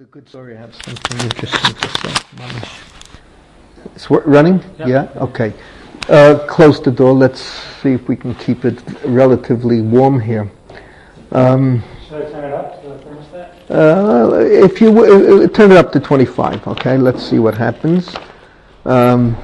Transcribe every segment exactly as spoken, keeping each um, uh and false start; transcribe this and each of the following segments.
a good story. I have something interesting to say. Mamish. It's running? Yep. Yeah? Okay. Uh, close the door. Let's see if we can keep it relatively warm here. Um, Should I turn it up to the thermostat? Uh, if you w- uh, turn it up to twenty-five, okay? Let's see what happens. Um,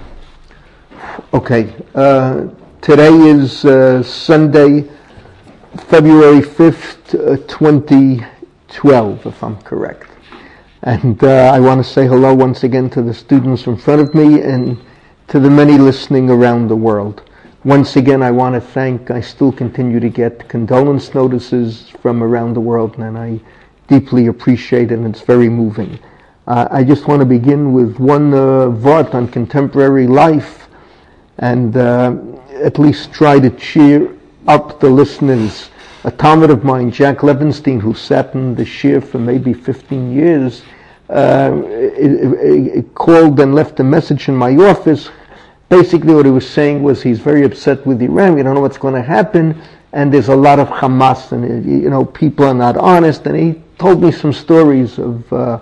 okay. Uh, today is uh, Sunday, February fifth, uh, twenty twelve, if I'm correct. And uh, I want to say hello once again to the students in front of me and to the many listening around the world. Once again, I want to thank, I still continue to get condolence notices from around the world, and I deeply appreciate it, and it's very moving. Uh, I just want to begin with one uh, vort on contemporary life, and uh, at least try to cheer up the listeners. A talmid of mine, Jack Levenstein, who sat in the shir for maybe fifteen years, uh, it, it called and left a message in my office. Basically what he was saying was he's very upset with Iran. We don't know what's going to happen, and there's a lot of Hamas, and you know people are not honest. And he told me some stories of uh,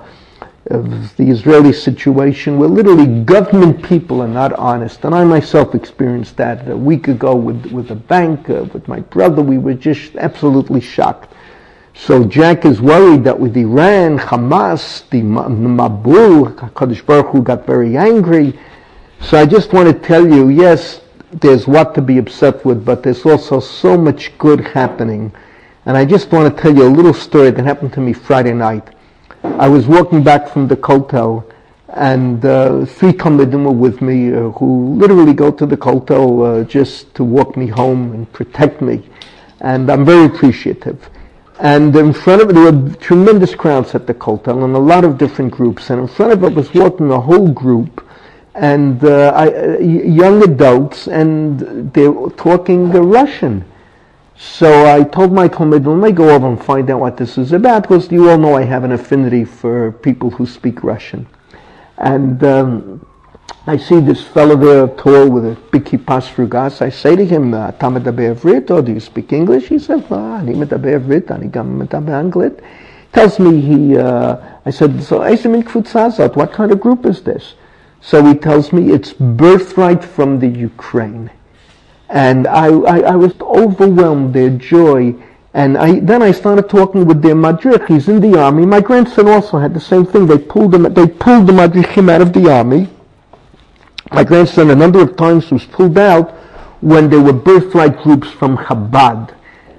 of the Israeli situation where literally government people are not honest. And I myself experienced that a week ago with, with a bank, uh, with my brother. We were just absolutely shocked. So Jack is worried that with Iran, Hamas, the Mabul, HaKadosh Baruch Hu got very angry. So I just want to tell you, yes, there's what to be upset with, but there's also so much good happening. And I just want to tell you a little story that happened to me Friday night. I was walking back from the kotel, and uh, three talmidim were with me uh, who literally go to the kotel uh, just to walk me home and protect me. And I'm very appreciative. And in front of it, there were tremendous crowds at the kotel and a lot of different groups. And in front of it was walking a whole group, and uh, I, uh, young adults, and they were talking uh, Russian. So I told my talmid, let me go over and find out what this is about, because you all know I have an affinity for people who speak Russian. And um, I see this fellow there, tall, with a big kippas rugas. I say to him, "Ta medaber Ivrit, or do you speak English?" He says, "Ani medaber Ivrit, ani gam medaber Anglit." Tells me he, uh, I said, "So eise min kfutza zot, what kind of group is this?" So he tells me it's Birthright from the Ukraine. And I, I, I was overwhelmed, their joy. And I, then I started talking with their madrich. He's in the army. My grandson also had the same thing. They pulled him, they pulled the madrichim out of the army. My grandson a number of times was pulled out when there were birthright groups from Chabad.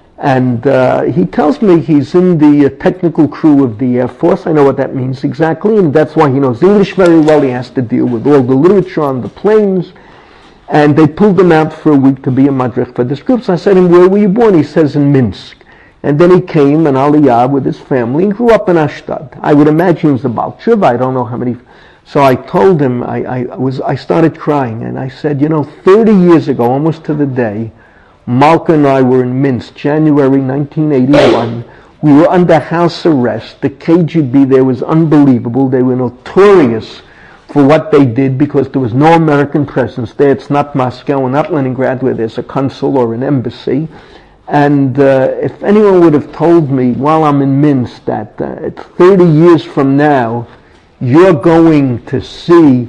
And uh, he tells me he's in the uh, technical crew of the Air Force. I know what that means exactly, and that's why he knows English very well. He has to deal with all the literature on the planes. And they pulled him out for a week to be a madrich for this group. So I said to him, "Where were you born?" He says, "In Minsk." And then he came in Aliyah with his family and grew up in Ashdod. I would imagine he was a Baal Tshuva. I don't know how many. So I told him, I, I was, I started crying, and I said, you know, thirty years ago, almost to the day, Malka and I were in Minsk, January nineteen eighty-one. We were under house arrest. The K G B there was unbelievable. They were notorious for what they did because there was no American presence there. It's not Moscow and not Leningrad where there's a consul or an embassy. And uh, if anyone would have told me while I'm in Minsk that uh, thirty years from now you're going to see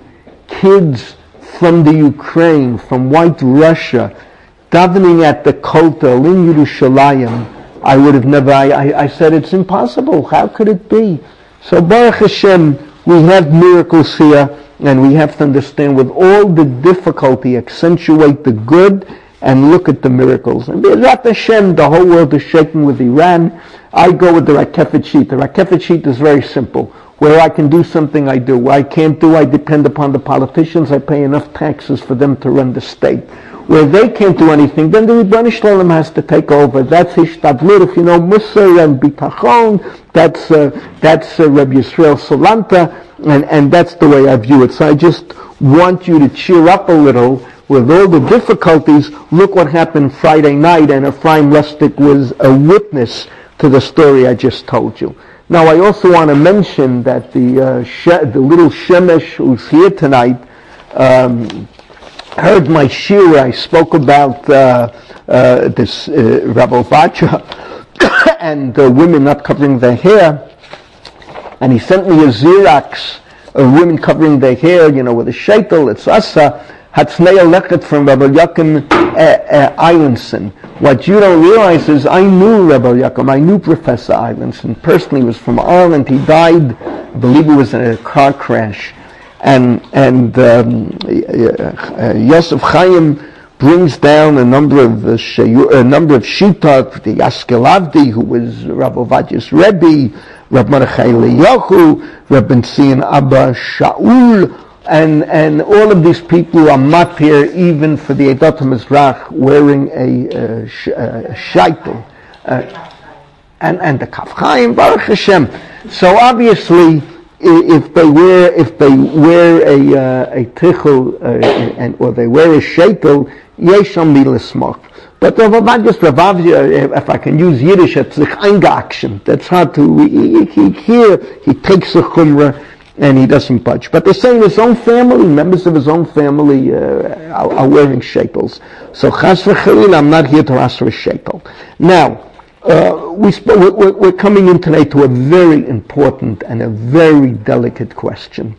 kids from the Ukraine, from White Russia, davening at the kotel in Yerushalayim, I would have never, I, I, I said it's impossible. How could it be? So Baruch Hashem, we have miracles here, and we have to understand with all the difficulty, accentuate the good and look at the miracles. And B'ezrat Hashem, the whole world is shaking with Iran. I go with the Rakefet sheet. The Rakefet sheet is very simple. Where I can do something, I do. Where I can't do, I depend upon the politicians. I pay enough taxes for them to run the state. Where they can't do anything, then the Rebbeinu Shalom has to take over. That's Hishtadlut, if you know Musar and Bitachon. That's uh, that's uh, Rabbi Yisrael Solanta, and, and that's the way I view it. So I just want you to cheer up a little with all the difficulties. Look what happened Friday night, and Ephraim Lustig was a witness to the story I just told you. Now I also want to mention that the uh, she- the little Shemesh who's here tonight um, heard my shir where I spoke about uh, uh, this uh, Rabbi Vacha and uh, women not covering their hair. and he sent me a Xerox of women covering their hair, you know, with a shekel. It's Asa Hatznei Lechet from Rabbi Yaakov uh, uh, Eilenson. What you don't realize is I knew Rabbi Yaakov, I knew Professor Eilenson personally. He was from Ireland. He died, I believe it was in a car crash. And and um, uh, Yosef Chaim brings down a number of uh, shayu, a number of shitot, the Askelavdi, who was Rav Ovadiah's Rebbe, Rav Mordechai Eliyahu, Rav Ben Zion Abba Shaul, and and all of these people are matir even for the Eidat HaMizrach wearing a, uh, sh- uh, shaitel, uh, and and the Kaf Chaim Baruch Hashem. So obviously, if they wear if they wear a uh, a tichel uh, and or they wear a shaitel, yesham milasmach. But Rav Ovadiah, if I can use Yiddish, it's the eingeaction. That's hard to he, he, here he takes a chumrah and he doesn't budge. But they're saying his own family, members of his own family, uh, are, are wearing shekels. So chas v'chalil, I'm not here to ask for a shekel. Now. Uh, we sp- we're, we're coming in today to a very important and a very delicate question.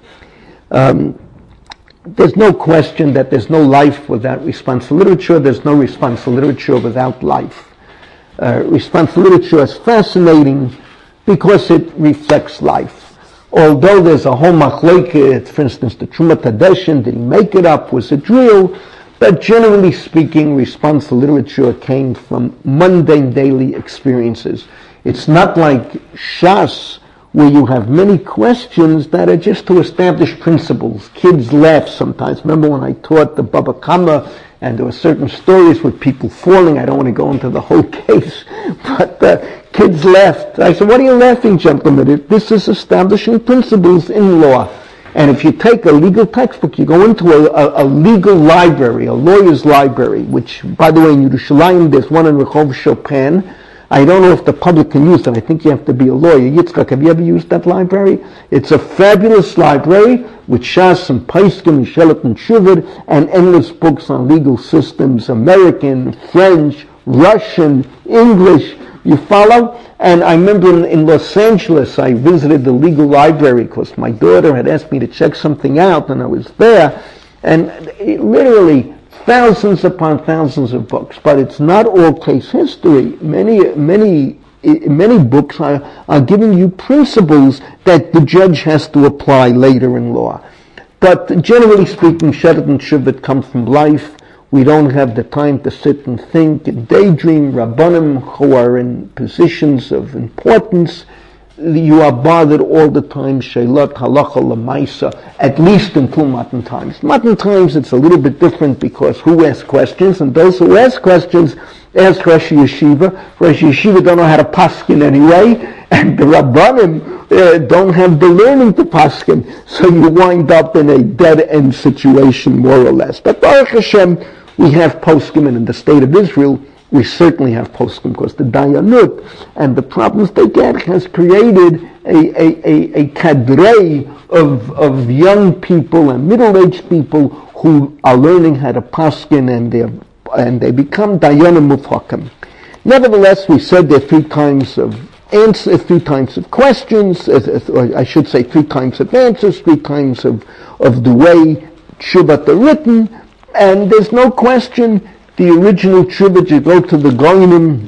Um, there's no question that there's no life without response to literature. There's no response to literature without life. Uh, response to literature is fascinating because it reflects life. Although there's a whole machlokes, for instance, the Trumat Hadeshin, did he make it up? Was it real? But generally speaking, response to literature came from mundane daily experiences. It's not like Shas, where you have many questions that are just to establish principles. Kids laugh sometimes. Remember when I taught the Baba Kama, and there were certain stories with people falling. I don't want to go into the whole case, but uh, kids laughed. I said, what are you laughing, gentlemen? This is establishing principles in law. And if you take a legal textbook, you go into a, a, a legal library, a lawyer's library, which, by the way, in Yerushalayim, there's one in Rehov Chopin. I don't know if the public can use it. I think you have to be a lawyer. Yitzchak, have you ever used that library? It's a fabulous library with Shas and Paiskim and Shelet and Shuvah and endless books on legal systems, American, French, Russian, English. You follow? And I remember in, in Los Angeles, I visited the legal library because my daughter had asked me to check something out, and I was there. And it, literally thousands upon thousands of books, but it's not all case history. Many, many, many books are, are giving you principles that the judge has to apply later in law. But generally speaking, Shevet and Shuvah come from life. We don't have the time to sit and think and daydream. Rabbanim who are in positions of importance, you are bothered all the time, Sheilot Halacha Lamaisa, at least until Matan times. Matan times it's a little bit different because who asks questions, and those who ask questions ask Rosh Yeshiva. Rosh Yeshiva don't know how to paskin anyway, and the Rabbanim uh, don't have the learning to paskin, so you wind up in a dead-end situation more or less. But Baruch Hashem, we have poskim, and in the state of Israel, we certainly have poskim because the Dayanut and the problems they get has created a, a, a, a cadre of, of young people and middle-aged people who are learning how to paskin, and they and they become Dayanim Mufhakim. Nevertheless, we said there are three kinds of answers, three types of questions, or I should say three kinds of answers, three kinds of, of the way Tshuvat are written. And there's no question, the original Tshuvat, you go to the Goyim,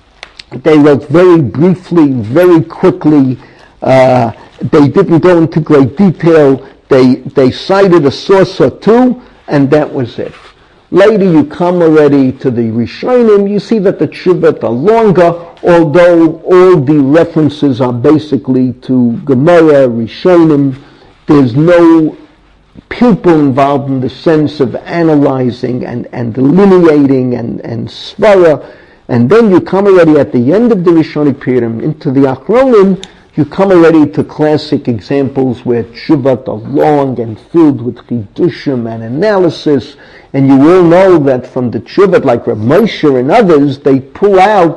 they wrote very briefly, very quickly. Uh, they didn't go into great detail. They they cited a source or two, and that was it. Later you come already to the Rishonim, you see that the Tshuvat are longer, although all the references are basically to Gemara, Rishonim. There's no pupil involved in the sense of analyzing and, and delineating and, and svara. And then you come already at the end of the Rishonim period into the Achronim, you come already to classic examples where Tshuvat are long and filled with chidushim and analysis. And you will know that from the Tshuvat, like Rav Moshe and others, they pull out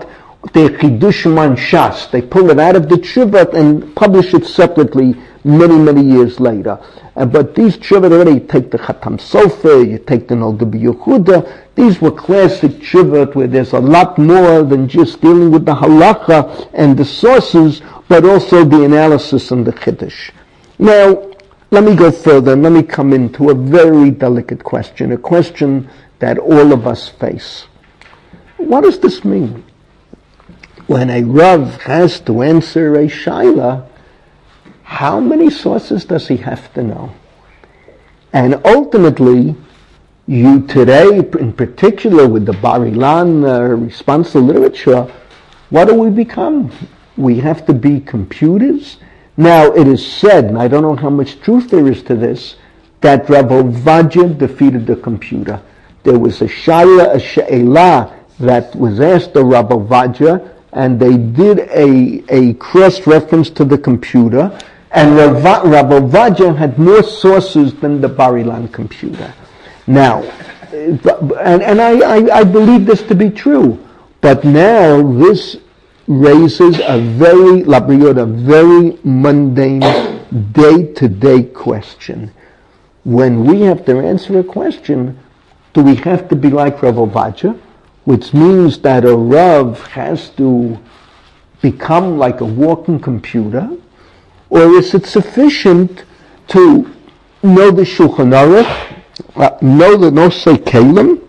the Chidush Man Shas. They pull it out of the Tshuvot and publish it separately many, many years later. Uh, but these Tshuvot already, you take the Chatam Sofer, you take the Nolde B'Yehuda, these were classic Tshuvot where there's a lot more than just dealing with the halacha and the sources, but also the analysis and the Chiddush. Now, let me go further and let me come into a very delicate question, a question that all of us face. What does this mean? When a Rav has to answer a Shaila, how many sources does he have to know? And ultimately, you today, in particular with the Bar Ilan uh, responsive literature, what do we become? We have to be computers. Now, it is said, and I don't know how much truth there is to this, that Rav Ovadia defeated the computer. There was a Shaila, a She'elah that was asked to Rav Ovadia, and they did a, a cross-reference to the computer, and Rav, Rav Ovadia had more sources than the Bar Ilan computer. Now, and, and I, I, I believe this to be true, but now this raises a very, labriot, a very mundane, day-to-day question. When we have to answer a question, do we have to be like Rav Ovadia, which means that a Rav has to become like a walking computer, or is it sufficient to know the Shulchan Aruch, uh, know the Nosei Kelim,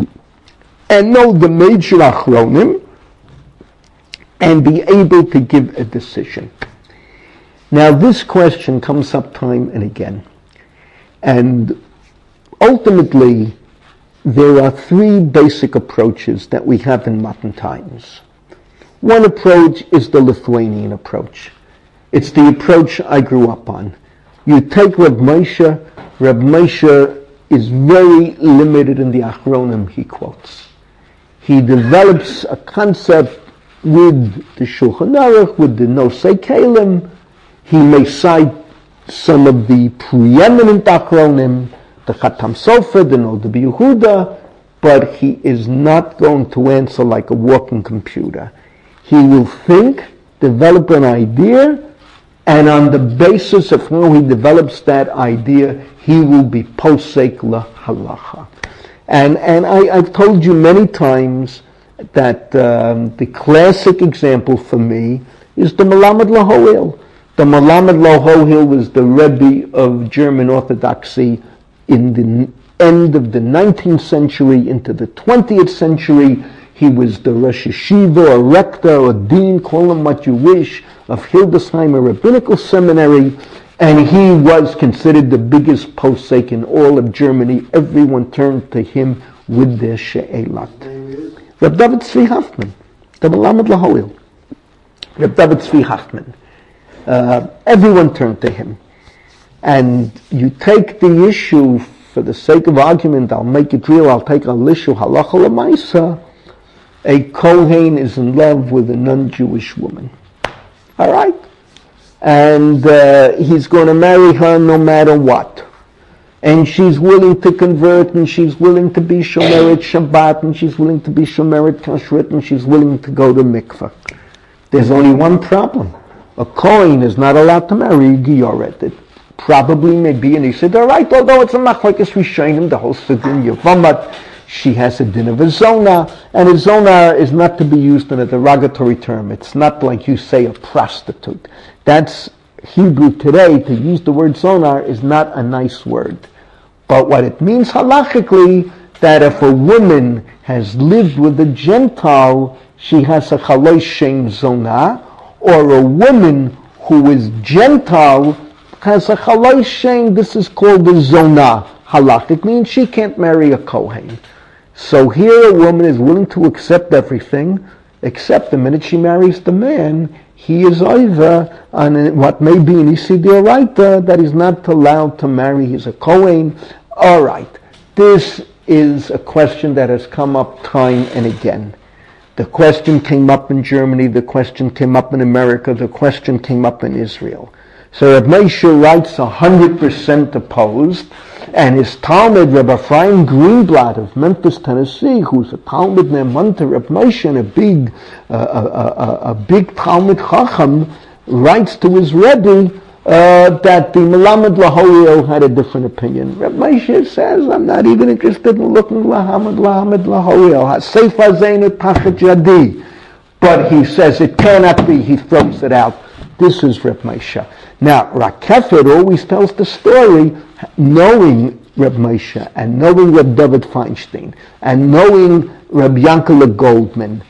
and know the major Achronim, and be able to give a decision? Now this question comes up time and again. And ultimately, there are three basic approaches that we have in modern times. One approach is the Lithuanian approach. It's the approach I grew up on. You take Reb Moshe, Reb Moshe is very limited in the Achronim he quotes. He develops a concept with the Shulchan Aruch, with the Nosei Kelim. He may cite some of the preeminent Achronim, the Chatam Sofer, the Nolde B'Yehuda, but he is not going to answer like a walking computer. He will think, develop an idea, and on the basis of how he develops that idea, he will be posek la halacha. And, and I, I've told you many times that um, the classic example for me is the Melamed Lahoil. The Melamed Lahoil was the Rebbe of German Orthodoxy in the end of the nineteenth century into the twentieth century. He was the Rosh Yeshiva, a rector, a dean, call him what you wish, of Hildesheimer Rabbinical Seminary, and he was considered the biggest posek in all of Germany. Everyone turned to him with their she'elat. Reb David Tzvi Hoffman, the Melamed Lahoil. Reb David Tzvi Hoffman. Uh, everyone turned to him. And you take the issue, for the sake of argument, I'll make it real, I'll take a issue, halacha l'maisa. A Kohen is in love with a non-Jewish woman. All right? And uh, he's going to marry her no matter what. And she's willing to convert, and she's willing to be Shomeret Shabbat, and she's willing to be Shomeret Kashrut, and she's willing to go to mikveh. There's only one problem. A Kohen is not allowed to marry a Gioret. It probably may be, and he said, all right, although it's a machlekes rishonim, the whole Sidin Yevamat, she has a din of a zona, and a zona is not to be used in a derogatory term. It's not like you say a prostitute. That's Hebrew today. To use the word zona is not a nice word. But what it means halachically, that if a woman has lived with a Gentile, she has a chaloi shem zona, or a woman who is Gentile has a chaloi shem, this is called the zona. Halachic means she can't marry a Kohen. So here a woman is willing to accept everything, except the minute she marries the man, he is either on what may be an Isi D'Oraita that he's not allowed to marry, he's a Kohen. All right, this is a question that has come up time and again. The question came up in Germany, the question came up in America, the question came up in Israel. So Reb Moshe writes one hundred percent opposed, and his Talmud, Reb Ephraim Greenblatt of Memphis, Tennessee, who's a Talmud Ne'eman to Reb Moshe and a big, uh, a, a, a big Talmud Chacham, writes to his Rebbe uh, that the Melamed Lahorio had a different opinion. Reb Moshe says, I'm not even interested in looking Lahamed Lahamed Lahorio. HaSeif Hazeinu Tachat Yadi. But he says it cannot be. He throws it out. This is Reb Moshe. Now, Rakefet always tells the story, knowing Reb Moshe and knowing Reb David Feinstein and knowing Reb Yankele Goldman.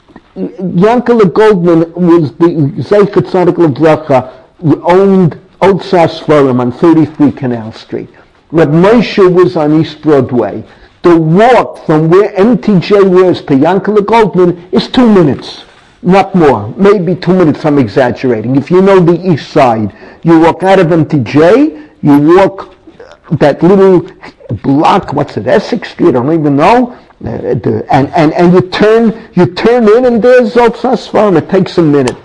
Yankele Goldman was the Zeichet Tzadik L'Bracha, owned Otsas Forum on thirty-three Canal Street. Reb Moshe was on East Broadway. The walk from where M T J was to Yankele Goldman is two minutes. Not more, maybe two minutes, I'm exaggerating. If you know the east side, you walk out of M T J, you walk that little block, what's it, Essex Street, I don't even know, uh, the, and, and, and you turn you turn in and there's Otsas Farm. It takes a minute.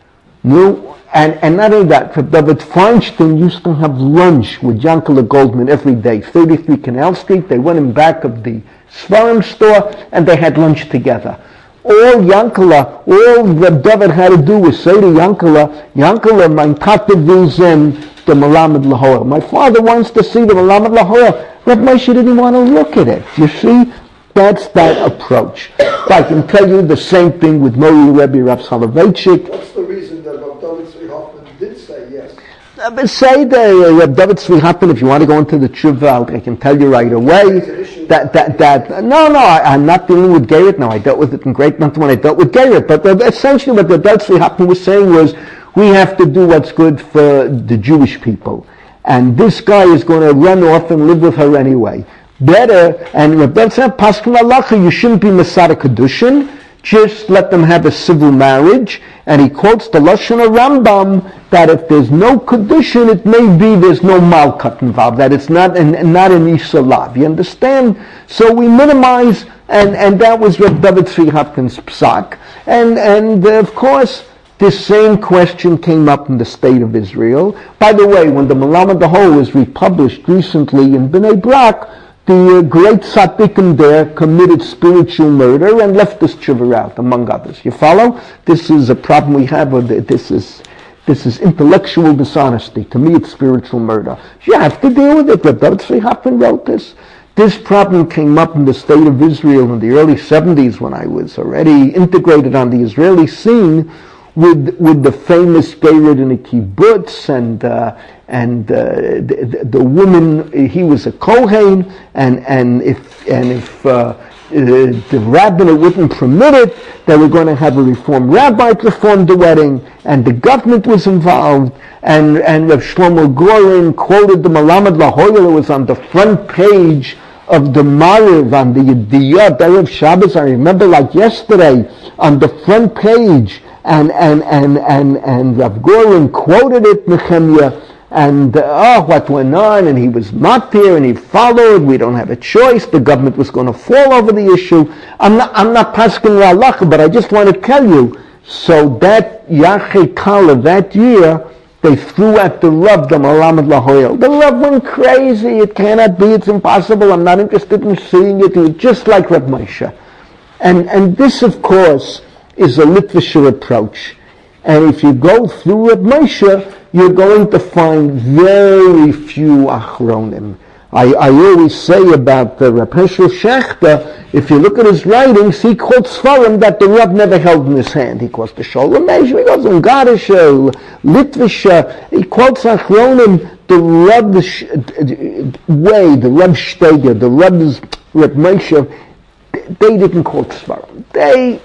No, and, and not only that, David Feinstein used to have lunch with Yankele Goldman every day, thirty-three Canal Street. They went in back of the Svarim store and they had lunch together. All Yankele, all Reb David had to do was say to Yankele, Yankele, mein Tate will sehen the Melamed Lahoyer. My father wants to see the Melamed Lahoyer. Reb Moshe didn't want to look at it. You see, that's that approach. I can tell you the same thing with Mori Rebbe Rav Soloveitchik. What's the reason that Rav David Tzvi Hoffman did say yes? Uh, but say the uh, Reb David Tzvi Hoffman, if you want to go into the tshuva, I can tell you right away. That, that, that, no, no, I, I'm not dealing with Garrett now. I dealt with it in Great Mountain when I dealt with Garrett. But uh, essentially what the David Tzvi Hoffman was saying was, we have to do what's good for the Jewish people. And this guy is going to run off and live with her anyway. Better, and Rebbe said, Paskin Halacha, you shouldn't be Masada Kedushin, just let them have a civil marriage. And he quotes the Lashon Rambam that if there's no Kedushin, it may be there's no Malkat involved, that it's not an, not an Isalav. You understand? So we minimize, and, and that was Reb David Tzvi Hopkins' psak. And, and uh, of course, this same question came up in the state of Israel. By the way, when the Melamed Lahoyer was republished recently in Bnei Brak, the uh, great tzaddikim there committed spiritual murder and left this tshuva out, among others. You follow? This is a problem we have with it. This is this is intellectual dishonesty. To me, it's spiritual murder. You have to deal with it. Reb David Tzvi Hoffman wrote this. This problem came up in the state of Israel in the early seventies when I was already integrated on the Israeli scene with with the famous Geirut in a kibbutz, and uh, and uh, the, the, the woman, he was a Kohen, and and if and if uh, the rabbinate wouldn't permit it, they were going to have a reform rabbi perform the wedding, and the government was involved, and and Rav Shlomo Gorin quoted the Melamed Lahoyer. It was on the front page of the Mariv on the Yediyah Erev Shabbos. I remember like yesterday on the front page. And and and and and Rav Gorin quoted it, Nehemiah, and uh, oh, what went on? And he was matir, and he followed. We don't have a choice. The government was going to fall over the issue. I'm not I'm not paskin la'alacha, but I just want to tell you. So that Yachei Kala that year, they threw at the Rav the Melamed Lahoyer. The Rav went crazy. It cannot be. It's impossible. I'm not interested in seeing it. It was just like Reb Moshe, and and this, of course, is a Litvisher approach. And if you go through Reb Moshe, you're going to find very few Achronim. I, I always say about the Reb Heschel Shechter, if you look at his writings, he quotes Svarim that the Reb never held in his hand. He quotes the Sholem Meisher, he goes on Gadisher, Litvisher, he quotes Achronim, the Reb's way, the Reb Steger, the Reb's Reb Moshe, they didn't quote Svarim. They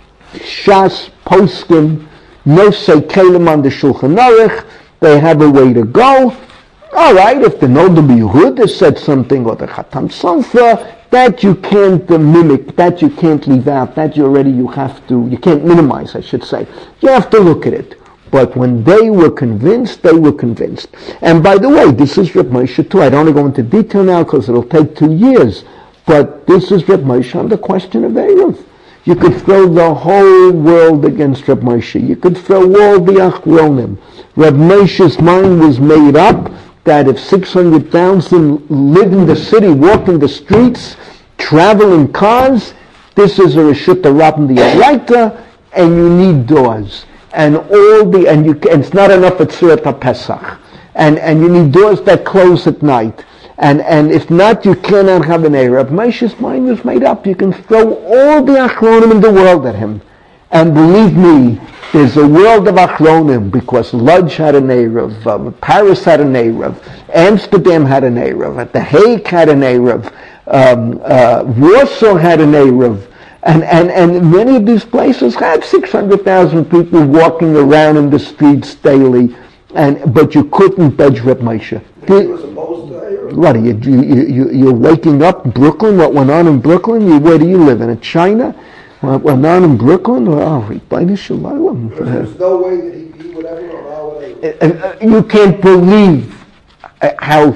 Shas, Poskim, no say Kalim on the Shulchan Aruch, they have a way to go. All right, if the Noda B'Yehuda said something, or the Chatam Sofer, that you can't uh, mimic, that you can't leave out, that you already, you have to, you can't minimize, I should say. You have to look at it. But when they were convinced, they were convinced. And by the way, this is Reb Moshe too. I don't want to go into detail now because it'll take two years. But this is Reb Moshe on the question of Eruv. You could throw the whole world against Reb Moshe. You could throw all the Achronim. Reb Moshe's mind was made up that if six hundred thousand live in the city, walk in the streets, travel in cars, this is a Reshut Rabban D'Oraita, and you need doors. And all the, and you, and it's not enough at Tzurat Pesach. And, and you need doors that close at night. And, and if not, you cannot have an Erev. Moshe's mind was made up. You can throw all the Achronim in the world at him. And believe me, there's a world of Achronim, because Lodz had an Erev, um, Paris had an Erev, Amsterdam had an Erev, The Hague had an Erev, um, uh, Warsaw had an Erev. And, and, and many of these places had six hundred thousand people walking around in the streets daily, and but you couldn't budge Reb Moshe. What are you, you, you, you're waking up in Brooklyn? What went on in Brooklyn? You, where do you live? In China? What went on in Brooklyn? Oh, there's no way that he, he would ever allow it. You can't believe how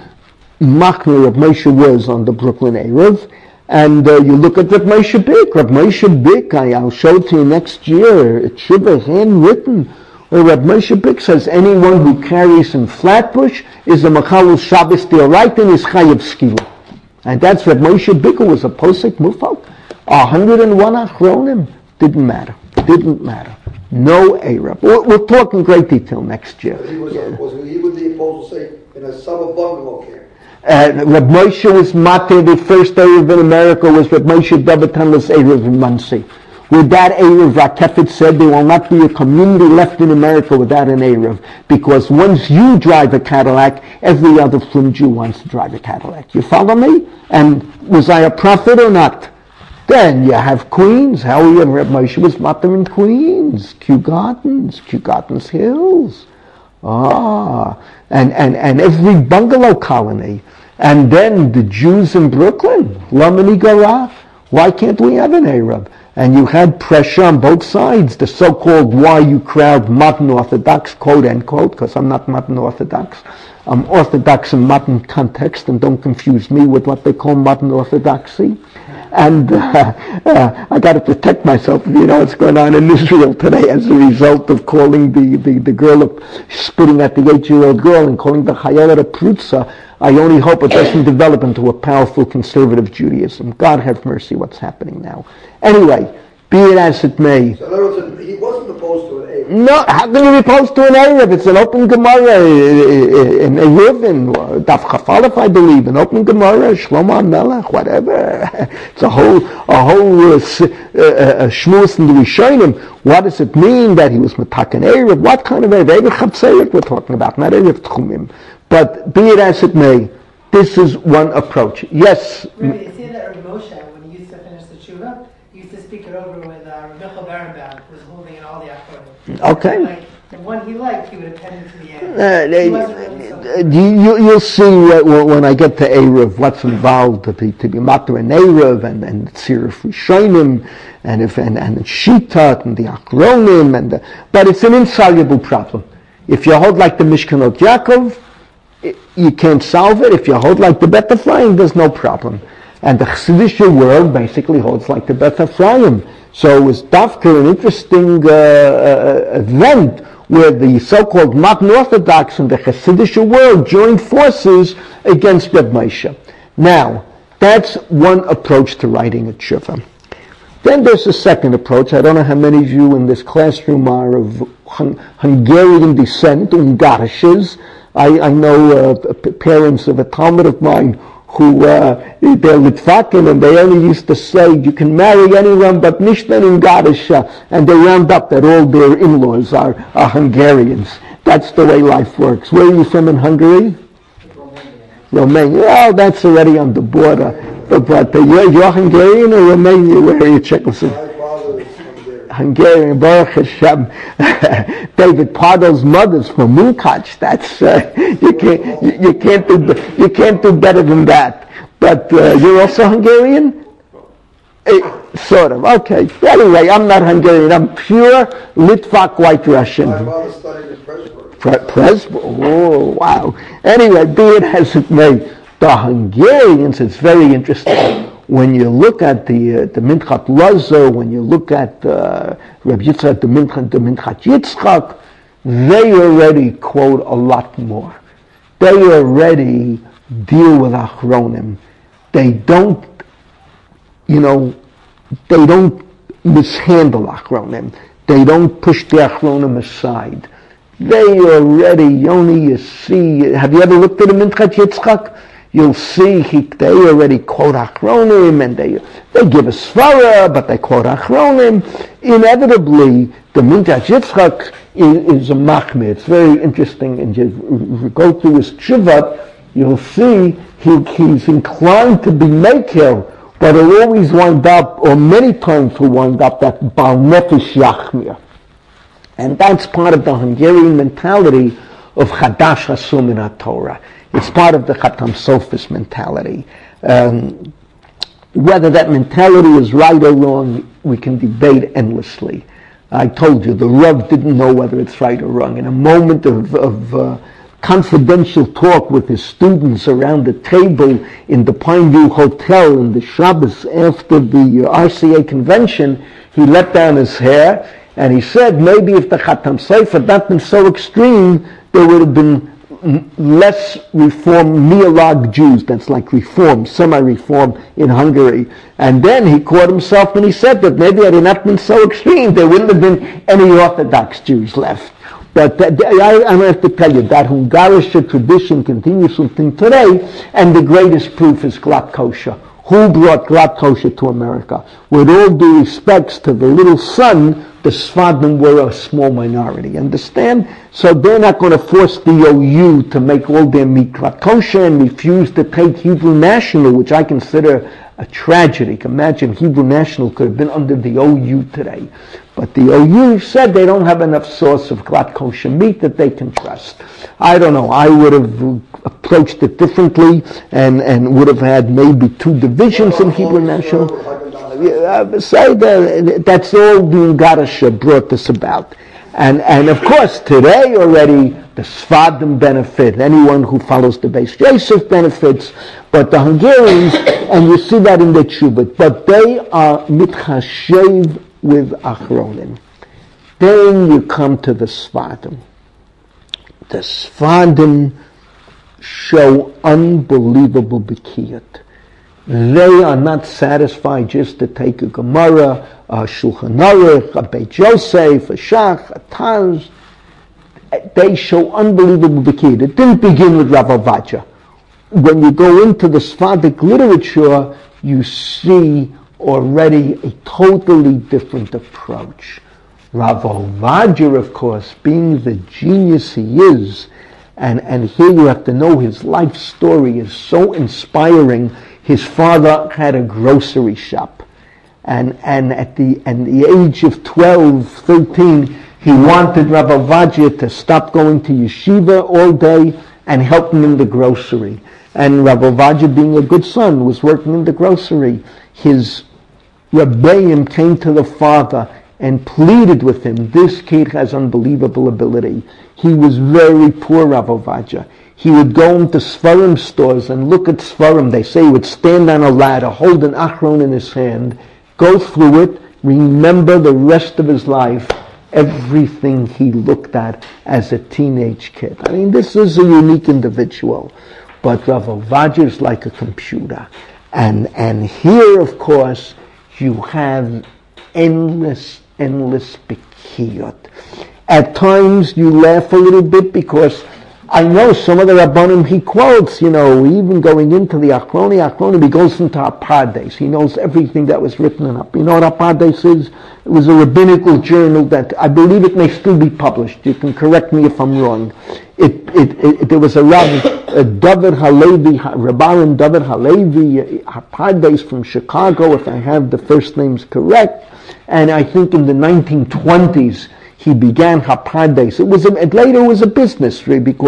machmir Reb Moshe was on the Brooklyn Erev. And uh, you look at Reb Moshe Bick. Reb Moshe Bick, I, I'll show it to you next year. It should be handwritten. Where Reb Moshe Bick says anyone who carries in Flatbush is a Machalul Shabbos D'Oraita and is Chayav Skila. And that's Reb Moshe Bick, who was a Posek Mufal. A hundred and one Achronim. Didn't matter. Didn't matter. No Erev. We'll, we'll talk in great detail next year. He was, yeah. was he would the apostle say in a summer bungalow camp. Uh, Reb Moshe was Mate, the first Erev in America was Reb Moshe Dabatan's Erev in Monsey. With that Erev, Rakefet said there will not be a community left in America without an Erev, because once you drive a Cadillac, every other Frum Jew wants to drive a Cadillac. You follow me? And was I a prophet or not? Then you have Queens. How are you? Reb Moshe was Mate in Queens, Kew Gardens, Kew Gardens Hills. Ah, and, and, and every bungalow colony. And then the Jews in Brooklyn, Lamani Garaf. Why can't we have an Arab? And you had pressure on both sides, the so-called why you crowd modern Orthodox, quote unquote, because I'm not modern Orthodox. I'm Orthodox in modern context, and don't confuse me with what they call modern Orthodoxy. And uh, uh, I got to protect myself. You know what's going on in Israel today as a result of calling the, the, the girl, of, spitting at the eight-year-old girl and calling the Chayela a Prutza. I only hope it doesn't develop into a powerful conservative Judaism. God have mercy what's happening now. Anyway, be it as it may. So in other words, he wasn't opposed to an Erev. No, how can you be opposed to an Erev? It's an open Gemara in Eruvin, Daf Chafalef, I believe, an open Gemara, Shlomo Melech, whatever. It's a whole, a whole uh, uh, shmuz in the Rishonim. What does it mean that he was metaken Erev? What kind of Erev? Erev Chatzeret we're talking about, not Erev Tchumim. But be it as it may, this is one approach. Yes? Really, you see that Rabbi Moshe, when he used to finish the tshuva, he used to speak it over with uh, Rabbi Michael Berenbaum, who was holding in all the Achronim. Okay. Like, the one he liked, he would attend it to the end. Uh, he wasn't really so you, you'll see uh, when I get to Erev what's involved to be to be matter and Erev and and Tziruf Rishonim and if and and Shitat and the Achronim and the, but it's an insoluble problem. If you hold like the Mishkanot Yaakov, you can't solve it. If you hold like the Bet Ephraim, there's no problem. And the Chassidish world basically holds like the Bet Ephraim. So it was dafka an interesting uh, uh, event where the so-called modern Orthodox and the Chassidish world joined forces against Reb Moshe. Now, that's one approach to writing a tshuva. Then there's a second approach. I don't know how many of you in this classroom are of Hung- Hungarian descent, Ungarishes. I, I know uh, p- parents of a Talmud of mine who, uh, they're Litvakin, and they only used to say, you can marry anyone but Nishtan and Garisha, and they round up that all their in-laws are, are Hungarians. That's the way life works. Where are you from in Hungary? Romania. Romania. Well, that's already on the border. But, but uh, you're, you're Hungarian or Romania? Where are you, Czechoslovakia? Hungarian, Baruch Hashem. David Pardo's mother's from Munkac. That's uh, you can't you, you can't do you can't do better than that. But uh, you're also Hungarian, uh, sort of. Okay. Anyway, I'm not Hungarian. I'm pure Litvak White Russian. My father studied in Presburg. Pre- Presburg. Oh wow. Anyway, be it as it may, the Hungarians. It's very interesting. when you look at the uh, the Minchat Lazar, when you look at uh, Reb Yitzchak, the Minchat, the Minchat Yitzchak, they already quote a lot more. They already deal with Achronim. They don't, you know, they don't mishandle Achronim. They don't push the Achronim aside. They already, Yoni, you see, have you ever looked at the Minchat Yitzchak? You'll see he, they already quote Achronim, and they they give a svara, but they quote Achronim. Inevitably, the Minchat Yitzchak is, is a machmir. It's very interesting, and you go through his tshuva, you'll see he, he's inclined to be makil, but he'll always wind up, or many times he'll wind up that Bal Nefesh Yachmir. And that's part of the Hungarian mentality of Chadash Hasum in HaTorah. It's part of the Chatam Sophist mentality. Um, whether that mentality is right or wrong, we can debate endlessly. I told you, the Rav didn't know whether it's right or wrong. In a moment of, of uh, confidential talk with his students around the table in the Pineview Hotel in the Shabbos after the uh, R C A convention, he let down his hair and he said, maybe if the Chatam Sofer had not been so extreme, there would have been less reform, Mialag Jews, that's like reform, semi-reform in Hungary. And then he caught himself when he said that maybe had it not been so extreme, there wouldn't have been any Orthodox Jews left. But that, I, I have to tell you, that Hungarische tradition continues until today, and the greatest proof is Glatt Kosher. Who brought Glatt Kosher to America? With all due respects to the little son, the Sfadim were a small minority, understand? So they're not going to force the O U to make all their meat Glatt Kosher and refuse to take Hebrew National, which I consider a tragedy. Imagine Hebrew National could have been under the O U today. But the O U said they don't have enough source of Glatt Kosher meat that they can trust. I don't know, I would have approached it differently and, and would have had maybe two divisions in Hebrew National. Uh, say that, that's all the Ungarische brought this about. And, and of course, today already, the Sfadim benefit, anyone who follows the Beis Yosef benefits, but the Hungarians, and you see that in the Chubut, but they are mitchashev with Achronim. Then you come to the Sfadim. The Sfadim show unbelievable bikiyat. They are not satisfied just to take a Gemara, a Shulchan Aruch, a Beit Yosef, a Shach, a Taz. They show unbelievable bikiyat. It didn't begin with Rav Ovadia. When you go into the Sephardic literature, you see already a totally different approach. Rav Ovadia, of course, being the genius he is, and, and here you have to know his life story is so inspiring. His father had a grocery shop, and and at the at the age of twelve, thirteen, he wanted Rav Ovadia to stop going to yeshiva all day and help him in the grocery. And Rav Ovadia, being a good son, was working in the grocery. His Rebbeim came to the father and pleaded with him, this kid has unbelievable ability. He was very poor, Rav Ovadia. He would go into Sfarim stores and look at Sfarim. They say he would stand on a ladder, hold an Achron in his hand, go through it, remember the rest of his life, everything he looked at as a teenage kid. I mean, this is a unique individual. But Rav Ovadia is like a computer. And, and here, of course, you have endless, endless bikiyot. At times you laugh a little bit because I know some of the Rabbanim he quotes, you know, even going into the Achroni, Achroni, he goes into Apardes. He knows everything that was written in up. You know what Apardes is? It was a rabbinical journal that I believe it may still be published. You can correct me if I'm wrong. It, it, it, there was a Rabbi, uh, David Halevi, Rabbanim David Halevi, Apardes from Chicago, if I have the first names correct. And I think in the nineteen twenties, he began Hapardes. It was a, it later was a business, really, because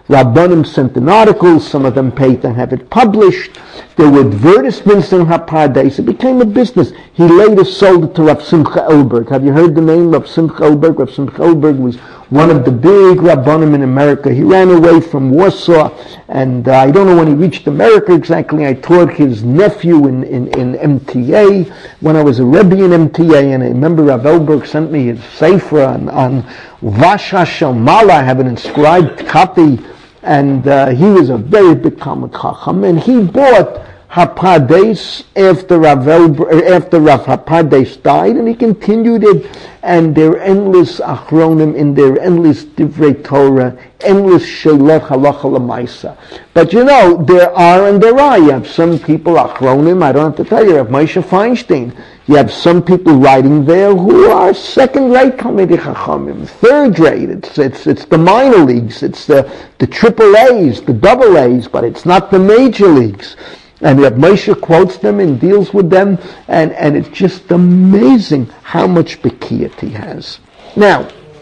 Rabbanim sent in articles, some of them paid to have it published. There were advertisements in Hapardes. It became a business. He later sold it to Rav Simcha Elberg. Have you heard the name Rav Simcha Elberg? Rav Simcha Elberg was one of the big Rabbanim in America. He ran away from Warsaw, and uh, I don't know when he reached America exactly. I taught his nephew in, in, in M T A when I was a Rebbe in M T A, and I remember Rav Elberg sent me his sefer on, on Vash HaShalmala. I have an inscribed copy. And uh, he was a very big Talmud Chacham, and he bought Hapardes after Rav Elber, after Rav Hapardes died, and he continued it. And there are endless achronim in there, endless divrei Torah, endless sheilot halacha lemaisa. But you know, there are and there are. You have some people achronim. I don't have to tell you. You have Moshe Feinstein. You have some people writing there who are second-rate Talmidei Chachamim, third-rate. It's it's it's the minor leagues. It's the the triple A's, the double A's, but it's not the major leagues. And Reb Moshe quotes them and deals with them, and, and it's just amazing how much bekiyat he has. Now,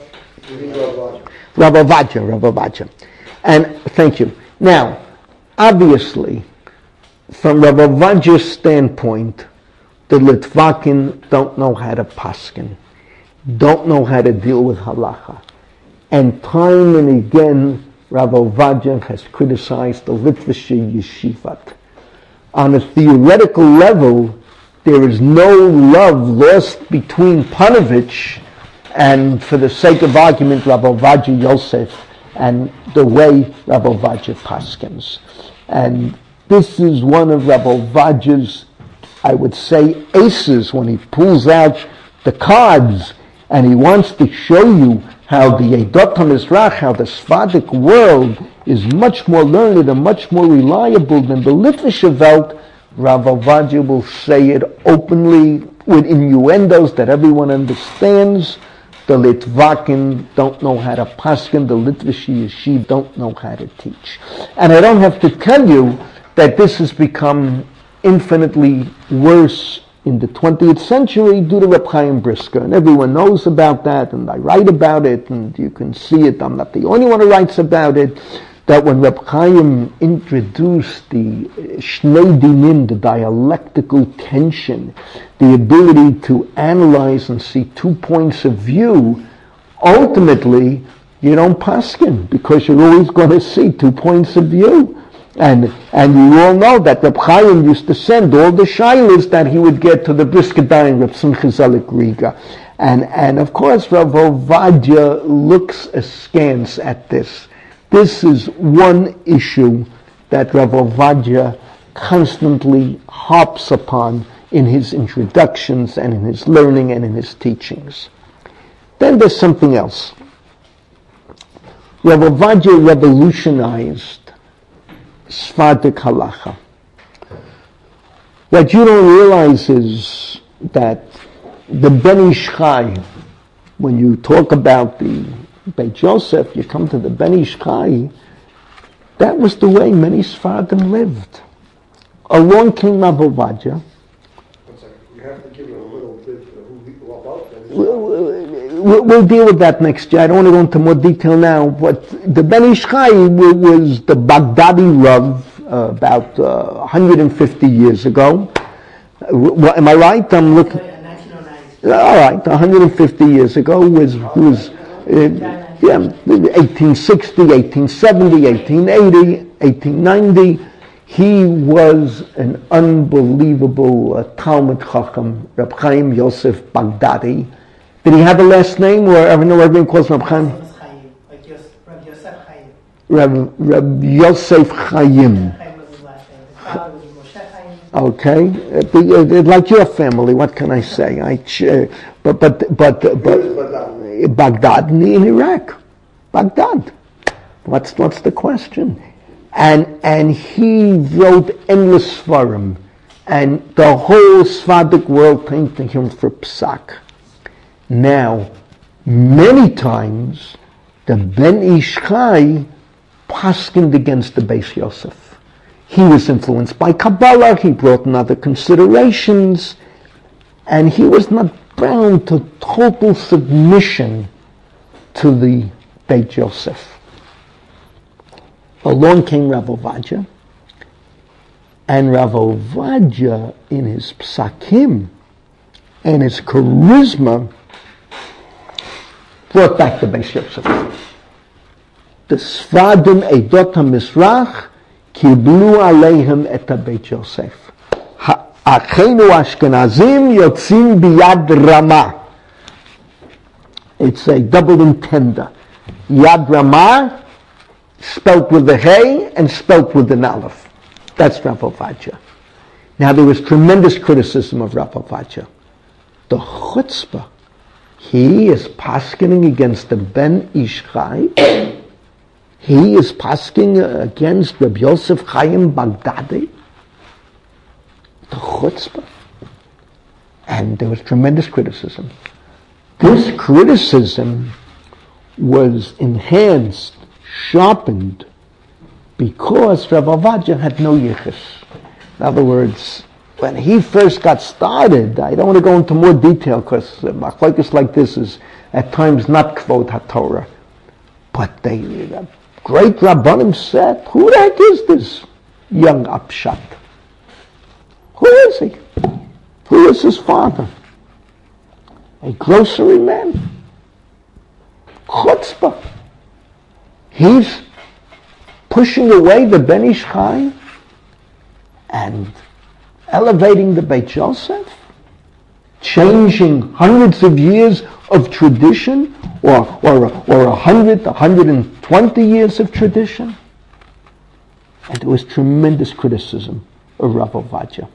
Rav Ovadia, Rav Ovadia. And thank you. Now, obviously, from Rav Ovadia's standpoint, the Litvakim don't know how to paskin, don't know how to deal with halacha. And time and again, Rav Ovadia has criticized the Litvische Yeshivat. On a theoretical level, there is no love lost between Panovich and, for the sake of argument, Rav Ovadia Yosef and the way Rav Ovadia paskins. And this is one of Rav Ovadia's, I would say, aces when he pulls out the cards and he wants to show you how the Eidot HaMizrach, how the Sephardic world is much more learned and much more reliable than the Litvische Welt. Rav Ovadia will say it openly with innuendos that everyone understands. The Litvakim don't know how to paskin, the Litvische Yeshiv don't know how to teach. And I don't have to tell you that this has become infinitely worse in the twentieth century due to Reb Chaim Brisker. And everyone knows about that, and I write about it, and you can see it. I'm not the only one who writes about it. That when Reb Chaim introduced the Shnei Dinim, the dialectical tension, the ability to analyze and see two points of view, ultimately you don't paskin because you're always going to see two points of view. And and you all know that Reb Chaim used to send all the shilas that he would get to the Brisker Dayan, Reb Simcha Zelig Riga. And, and of course, Rav Ovadia looks askance at this. This is one issue that Rav Ovadia constantly harps upon in his introductions and in his learning and in his teachings. Then there's something else. Rav Ovadia revolutionized Sephardic halacha. What you don't realize is that the Ben Ish Chai, when you talk about the Beit Yosef, you come to the Ben Ish Chai, that was the way many Sephardim lived. Along came Rav Ovadia. You have to give it a little bit of who people about them. We'll, we'll deal with that next year. I don't want to go into more detail now, but the Ben Ish Chai was the Baghdadi Rav uh, about uh, one hundred fifty years ago. Uh, am I right? I'm looking. All right, one hundred fifty years ago was was uh, yeah, eighteen sixty, eighteen seventy, eighteen eighty, eighteen ninety. He was an unbelievable uh, Talmud Chacham, Reb Chaim Yosef Baghdadi. Did he have a last name, or I know everyone calls him Reb Chaim? Like Reb Yosef Chaim. Reb, Reb Yosef Chaim. Chaim was his last name. His father was Moshe Chaim. Okay, uh, uh, like your family, what can I say? I, uh, but but but but Baghdad in Iraq, Baghdad. What's what's the question? And and he wrote endless svarim, and the whole Sephardic world came to him for psak. Now, many times the Ben Ish Chai paskined against the Beis Yosef. He was influenced by Kabbalah, he brought in other considerations, and he was not bound to total submission to the Beit Yosef. along came Rav Ovadia, and Rav Ovadia, in his psakim and his charisma, brought back the Beis Yosef. The Sfadim Eidot HaMizrach kiblu aleihem et HaBeit Yosef. Achenu Ashkenazim yotzim biyad Rama. It's a double entender. Yad Rama, spelt with the Hey and spelt with the Aleph. That's Rav Ovadia. Now there was tremendous criticism of Rav Ovadia. The chutzpah. He is paskening against the Ben Ish Chai. He is paskening against Rabbi Yosef Chaim Baghdadi. The chutzpah. And there was tremendous criticism. This criticism was enhanced, sharpened, because Rav Ovadia had no yichus. In other words, when he first got started, I don't want to go into more detail because machlokes like this is at times not kvod haTorah. But they, the great Rabbanim said, who the heck is this young upshot? Who is he? Who is his father? A grocery man? Chutzpah. He's pushing away the Ben Ish Chai and elevating the Beit Yosef, changing hundreds of years of tradition, or or or a hundred, a hundred and twenty years of tradition. And there was tremendous criticism of Rav Ovadia.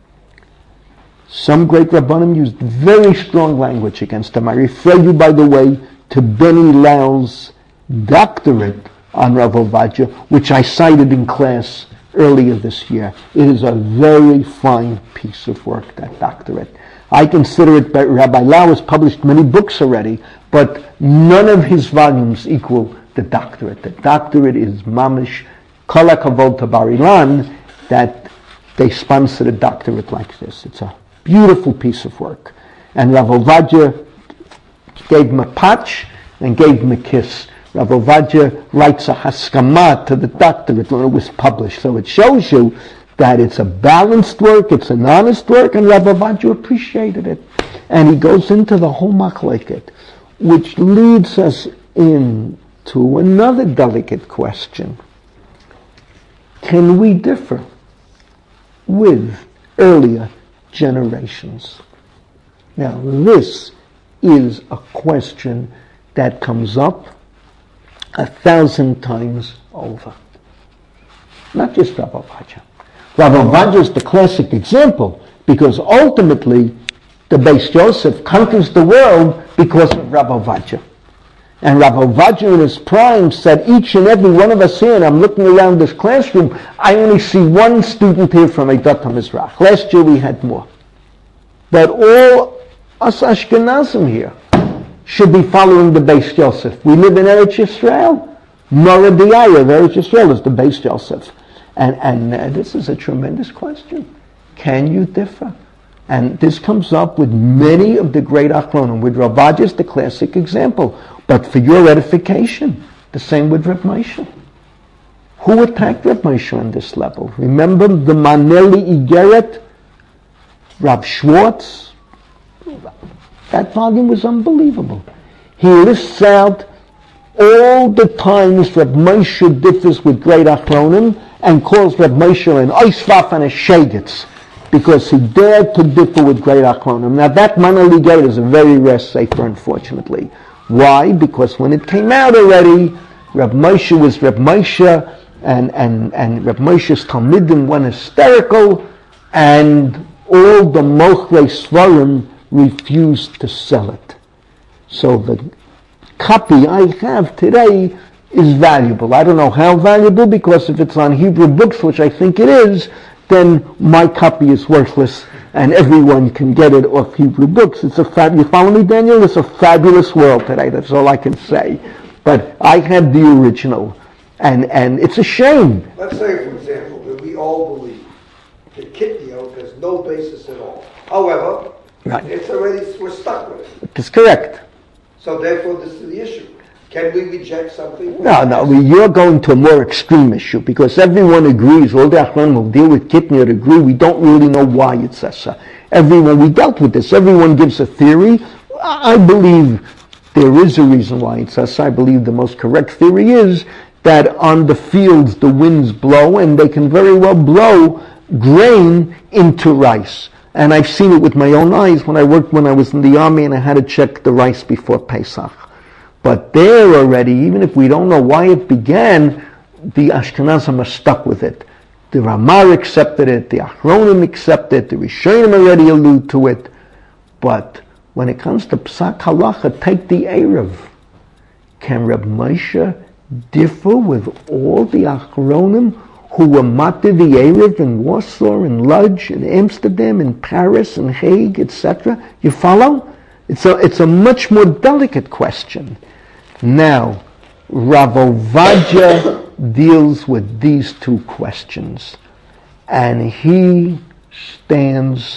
Some great Rabbanim used very strong language against him. I refer you, by the way, to Benny Lau's doctorate on Rav Ovadia, which I cited in class earlier this year. It is a very fine piece of work, that doctorate. I consider it, Rabbi Lau has published many books already, but none of his volumes equal the doctorate. The doctorate is mamish kol hakavod to Bar Ilan that they sponsored a doctorate like this. It's a beautiful piece of work. And Rav Ovadia gave him a patch and gave him a kiss. Rav Ovadia writes a haskama to the doctorate when it was published. So it shows you that it's a balanced work, it's an honest work, and Rav Ovadia appreciated it. And he goes into the whole machleket, which leads us into another delicate question. Can we differ with earlier generations? Now, this is a question that comes up a thousand times over. Not just Rav Ovadia. Rav Ovadia is the classic example because ultimately the Beis Yosef conquers the world because of Rav Ovadia. And Rav Ovadia in his prime said, each and every one of us here, and I'm looking around this classroom, I only see one student here from Eidot HaMizrach. Last year we had more. But all us Ashkenazim here should be following the Beis Yosef. We live in Eretz Yisrael. Mora D'Aya of Eretz Yisrael is the Beis Yosef. And, and uh, this is a tremendous question. Can you differ? And this comes up with many of the great Achronim. With Rav Ovadia is the classic example. But for your edification, the same with Reb Moshe. Who attacked Reb Moshe on this level? Remember the Maneli Igeret? Rav Schwartz? That volume was unbelievable. He lists out all the times Reb Moshe differs with great Achronim and calls Reb Moshe an Oisvaf and a Shegitz because he dared to differ with great Achronim. Now that Maneli Igeret is a very rare sefer, unfortunately. Why? Because when it came out already, Reb Moshe was Reb Moshe, and, and, and Reb Moshe's Talmidim went hysterical, and all the Mochrei Svarim refused to sell it. So the copy I have today is valuable. I don't know how valuable, because if it's on Hebrew books, which I think it is, then my copy is worthless, and everyone can get it off Hebrew books. It's a fab- you follow me, Daniel? It's a fabulous world today. That's all I can say. But I had the original, and, and it's a shame. Let's say, for example, that we all believe that Kitniyot has no basis at all. However, right. It's already, we're stuck with it. That's correct. So therefore, this is the issue. Can we reject something? No, no, we- you're going to a more extreme issue because everyone agrees, all the Achronim will deal with Kitniyot agree, we don't really know why it says so. Everyone, we dealt with this, everyone gives a theory. I I believe there is a reason why it says so. I believe the most correct theory is that on the fields the winds blow and they can very well blow grain into rice. And I've seen it with my own eyes when I worked when I was in the army and I had to check the rice before Pesach. But there already, even if we don't know why it began, the Ashkenazim are stuck with it. The Ramah accepted it, the Achronim accepted it, the Rishonim already allude to it. But when it comes to Psak Halacha, take the Erev. Can Reb Moshe differ with all the Achronim who were matir the Erev in Warsaw, in Lodz, in Amsterdam, in Paris, in Hague, et cetera? You follow? It's a, it's a much more delicate question. Now, Rav Ovadia deals with these two questions, and he stands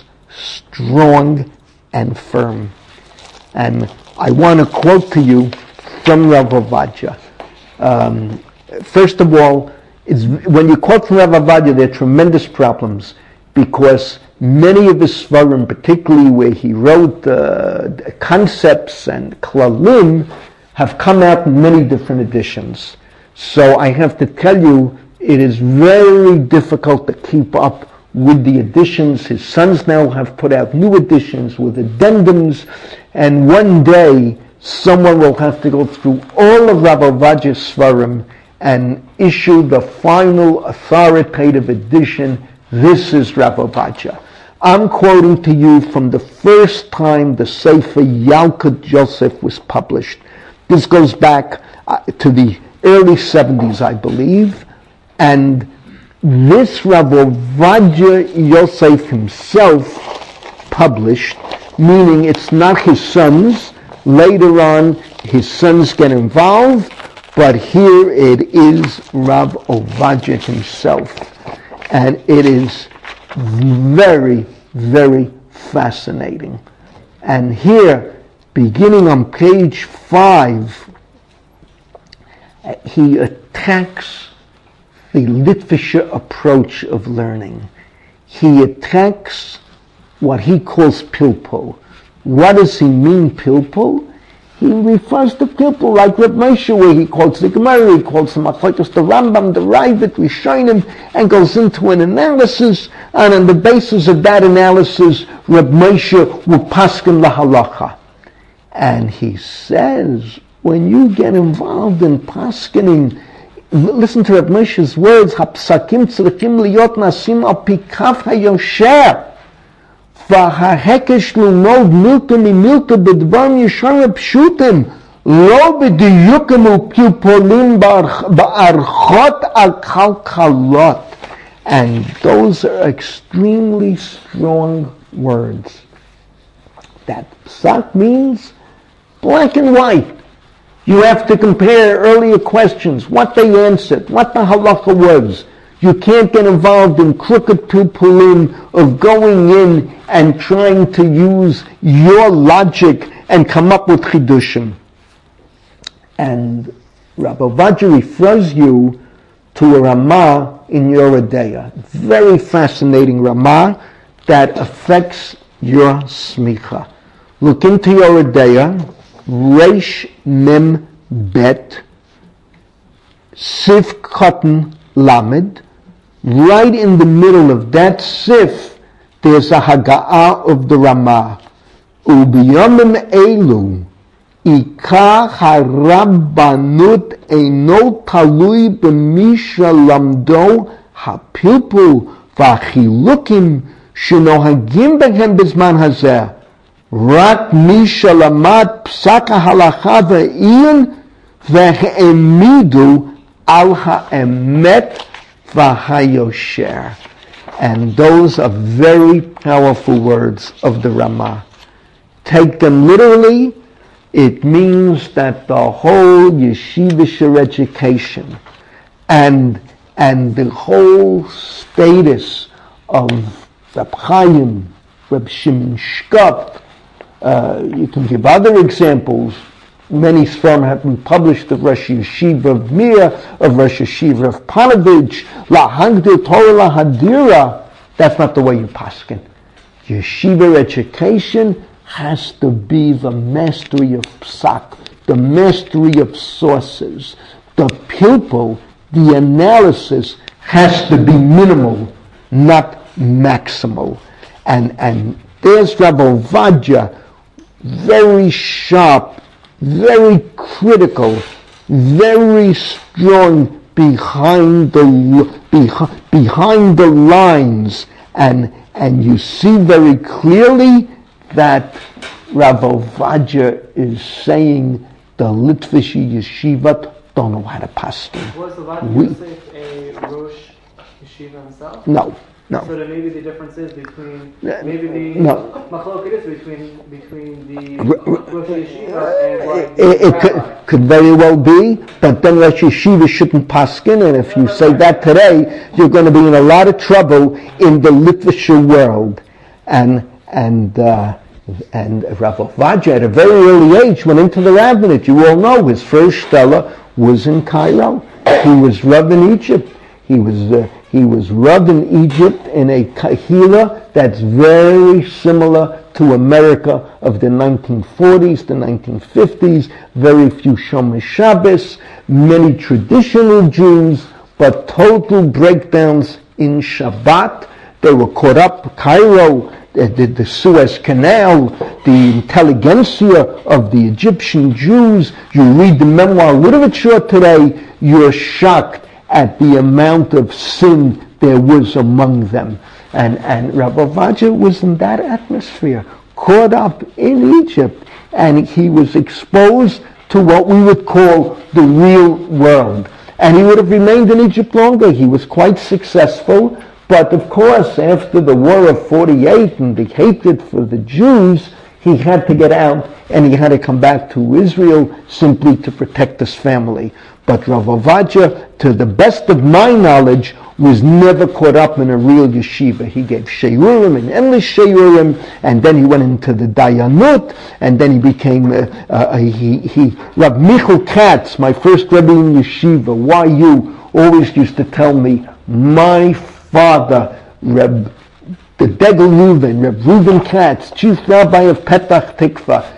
strong and firm. And I want to quote to you from Rav Ovadia. Um, first of all, it's, when you quote from Rav Ovadia, there are tremendous problems because many of his svarim, particularly where he wrote uh, concepts and klalim, have come out in many different editions. So I have to tell you, it is very difficult to keep up with the editions. His sons now have put out new editions with addendums, and one day someone will have to go through all of Rav Ovadia's svarim and issue the final authoritative edition. This is Rav Ovadia. I'm quoting to you from the first time the Sefer Yalkut Yosef was published. This goes back uh, to the early seventies, I believe, and this Rav Ovadia Yosef himself published, meaning it's not his sons. Later on, his sons get involved, but here it is Rav Ovadia himself, and it is very, very fascinating. And here, beginning on page five, he attacks the Litvischer approach of learning. He attacks what he calls pilpul. What does he mean, pilpul? He refers to pilpul like Reb Moshe, where he quotes the Gemara, he quotes the Machlokes, the Rambam, the Ravid, Rishonim, and goes into an analysis, and on the basis of that analysis, Reb Moshe will paskin la halacha. And he says, when you get involved in paskening, listen to Reb Moshe's words, hapsakim tzrichim liyot nasim al pikaf hayosher. וההקש ללמוד מילתא ממילתא בדברים ישר פשוטים, לא בדיוקים ופלפולים בארכות הכלכלות. And those are extremely strong words. That psak means black and white. You have to compare earlier questions, what they answered, what the halacha was. You can't get involved in crooked pilpulim of going in and trying to use your logic and come up with chidushim. And Rabbi Ovadia refers you to a Ramah in Yoreh De'ah. Very fascinating Ramah that affects your smicha. Look into Yoreh De'ah, Reish Mem Bet, Sif Cotton Lamed. Right in the middle of that sif, there's a haga'ah of the Ramah. Ubiyamim elu, ikar harabbanut eino talui b'misha lamdo hapilpul v'achilukim shenohagim behem bizman hazeh. Rak misha lamad psak halacha v'in v'he'emidu al ha'emet v'hayosher. And those are very powerful words of the Ramah. Take them literally, it means that the whole yeshivish education and and the whole status of Reb Chaim, Reb Shimon Shkop, uh, you can give other examples, many Sfarim have been published of Rosh Yeshiva of Mir, of Rosh Yeshiva of Panovich, La Hagdil Torah La Hadira. That's not the way you paskin. Yeshiva education has to be the mastery of psak, the mastery of sources. The pupil, the analysis has to be minimal, not maximal. And and there's Rav Ovadia, very sharp, very critical, very strong behind the behind, behind the lines, and and you see very clearly that Rav Ovadia is saying the Litvish Yeshiva don't know how to paskin. Was Ovadia Yosef a Rosh Yeshiva himself? No, no. So then maybe the difference is between maybe the no. machloket is between between the Rosh Yeshiva and like It, it could, could very well be, but then Rosh Yeshiva shouldn't paskin, and if you say that today, you're going to be in a lot of trouble in the literature world. And and uh, and Rav Ovadia at a very early age went into the rabbinate. You all know his first stellar was in Cairo. He was Rav in Egypt. He was uh, he was Rav in Egypt in a kahila that's very similar to America of the nineteen forties, the nineteen fifties. Very few Shomer Shabbos, many traditional Jews, but total breakdowns in Shabbat. They were caught up. Cairo, the, the, the Suez Canal, the intelligentsia of the Egyptian Jews. You read the memoir literature today, you're shocked at the amount of sin there was among them. And, and Rav Ovadia was in that atmosphere, caught up in Egypt, and he was exposed to what we would call the real world. And he would have remained in Egypt longer. He was quite successful. But of course, after the war of forty-eight and the hatred for the Jews, he had to get out and he had to come back to Israel simply to protect his family. But Rav Ovadia, to the best of my knowledge, was never caught up in a real yeshiva. He gave sheyurim and endless sheyurim, and then he went into the dayanut, and then he became, uh, uh, he, he, Rav Michael Katz, my first Rebbe in yeshiva, Y U, always used to tell me, my father, Reb, the Degel Reuven, Reb Reuven Katz, chief rabbi of Petach Tikva,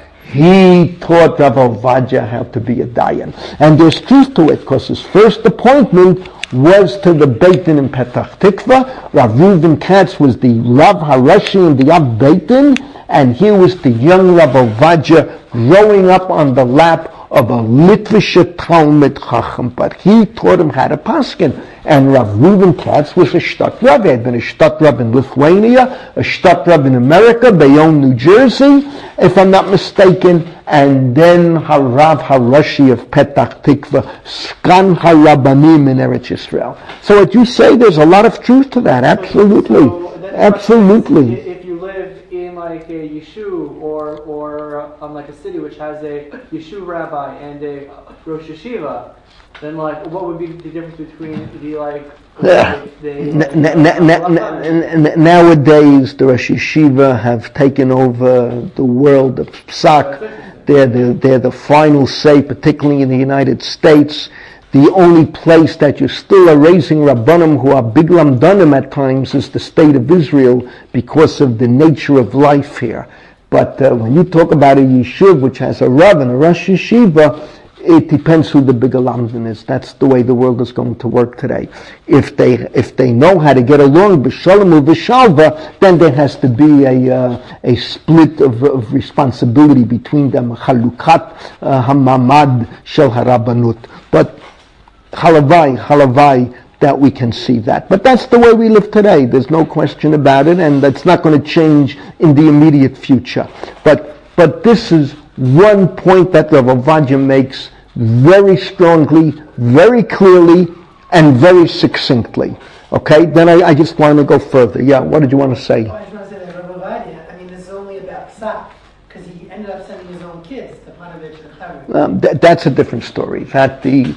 he taught Rav Ovadia how to be a dayan. And there's truth to it, because his first appointment was to the Beit Din in Petach Tikva. Rav Reuven Katz was the Rav Harashi in the Av Beit Din, and here was the young Rav Ovadia growing up on the lap of a Litvische Talmid Chacham, but he taught him how to paskin. And Rav Reuven Katz was a shtat Rav. He had been a shtat Rav in Lithuania, a shtat Rav in America, Bayonne, New Jersey, if I'm not mistaken, and then Harav Harashi of Petach Tikva, Skan Harabanim in Eretz Yisrael. So what you say, there's a lot of truth to that, absolutely, so absolutely. If you live in like a yeshuv or or um, like a city which has a yeshuv rabbi and a Rosh Yeshiva, then like what would be the difference between the like Yeah. the, Na- na- na- na- na- na- Nowadays, the Rosh Yeshiva have taken over the world of psak. They're the, they're the final say, particularly in the United States. The only place that you still are raising Rabbanim who are big lamdanim at times is the state of Israel because of the nature of life here. But uh, when you talk about a yeshiv which has a Rav and a Rosh Yeshiva, it depends who the bigger lamdan is. That's the way the world is going to work today. If they if they know how to get along, b'shalom u'b'shalva, then there has to be a uh, a split of, of responsibility between them, chalukat uh, hamamad shel harabanut. But halavai, halavai, that we can see that. But that's the way we live today. There's no question about it, and that's not going to change in the immediate future. But but this is one point that Rav Ovadia makes very strongly, very clearly, and very succinctly. Okay, then I, I just want to go further. Yeah, what did you want to say? Well, I just want to say that Rav Ovadia, I mean, this is only about psak, because he ended up sending his own kids to Panovich and Chavir. Um, th- that's a different story. That the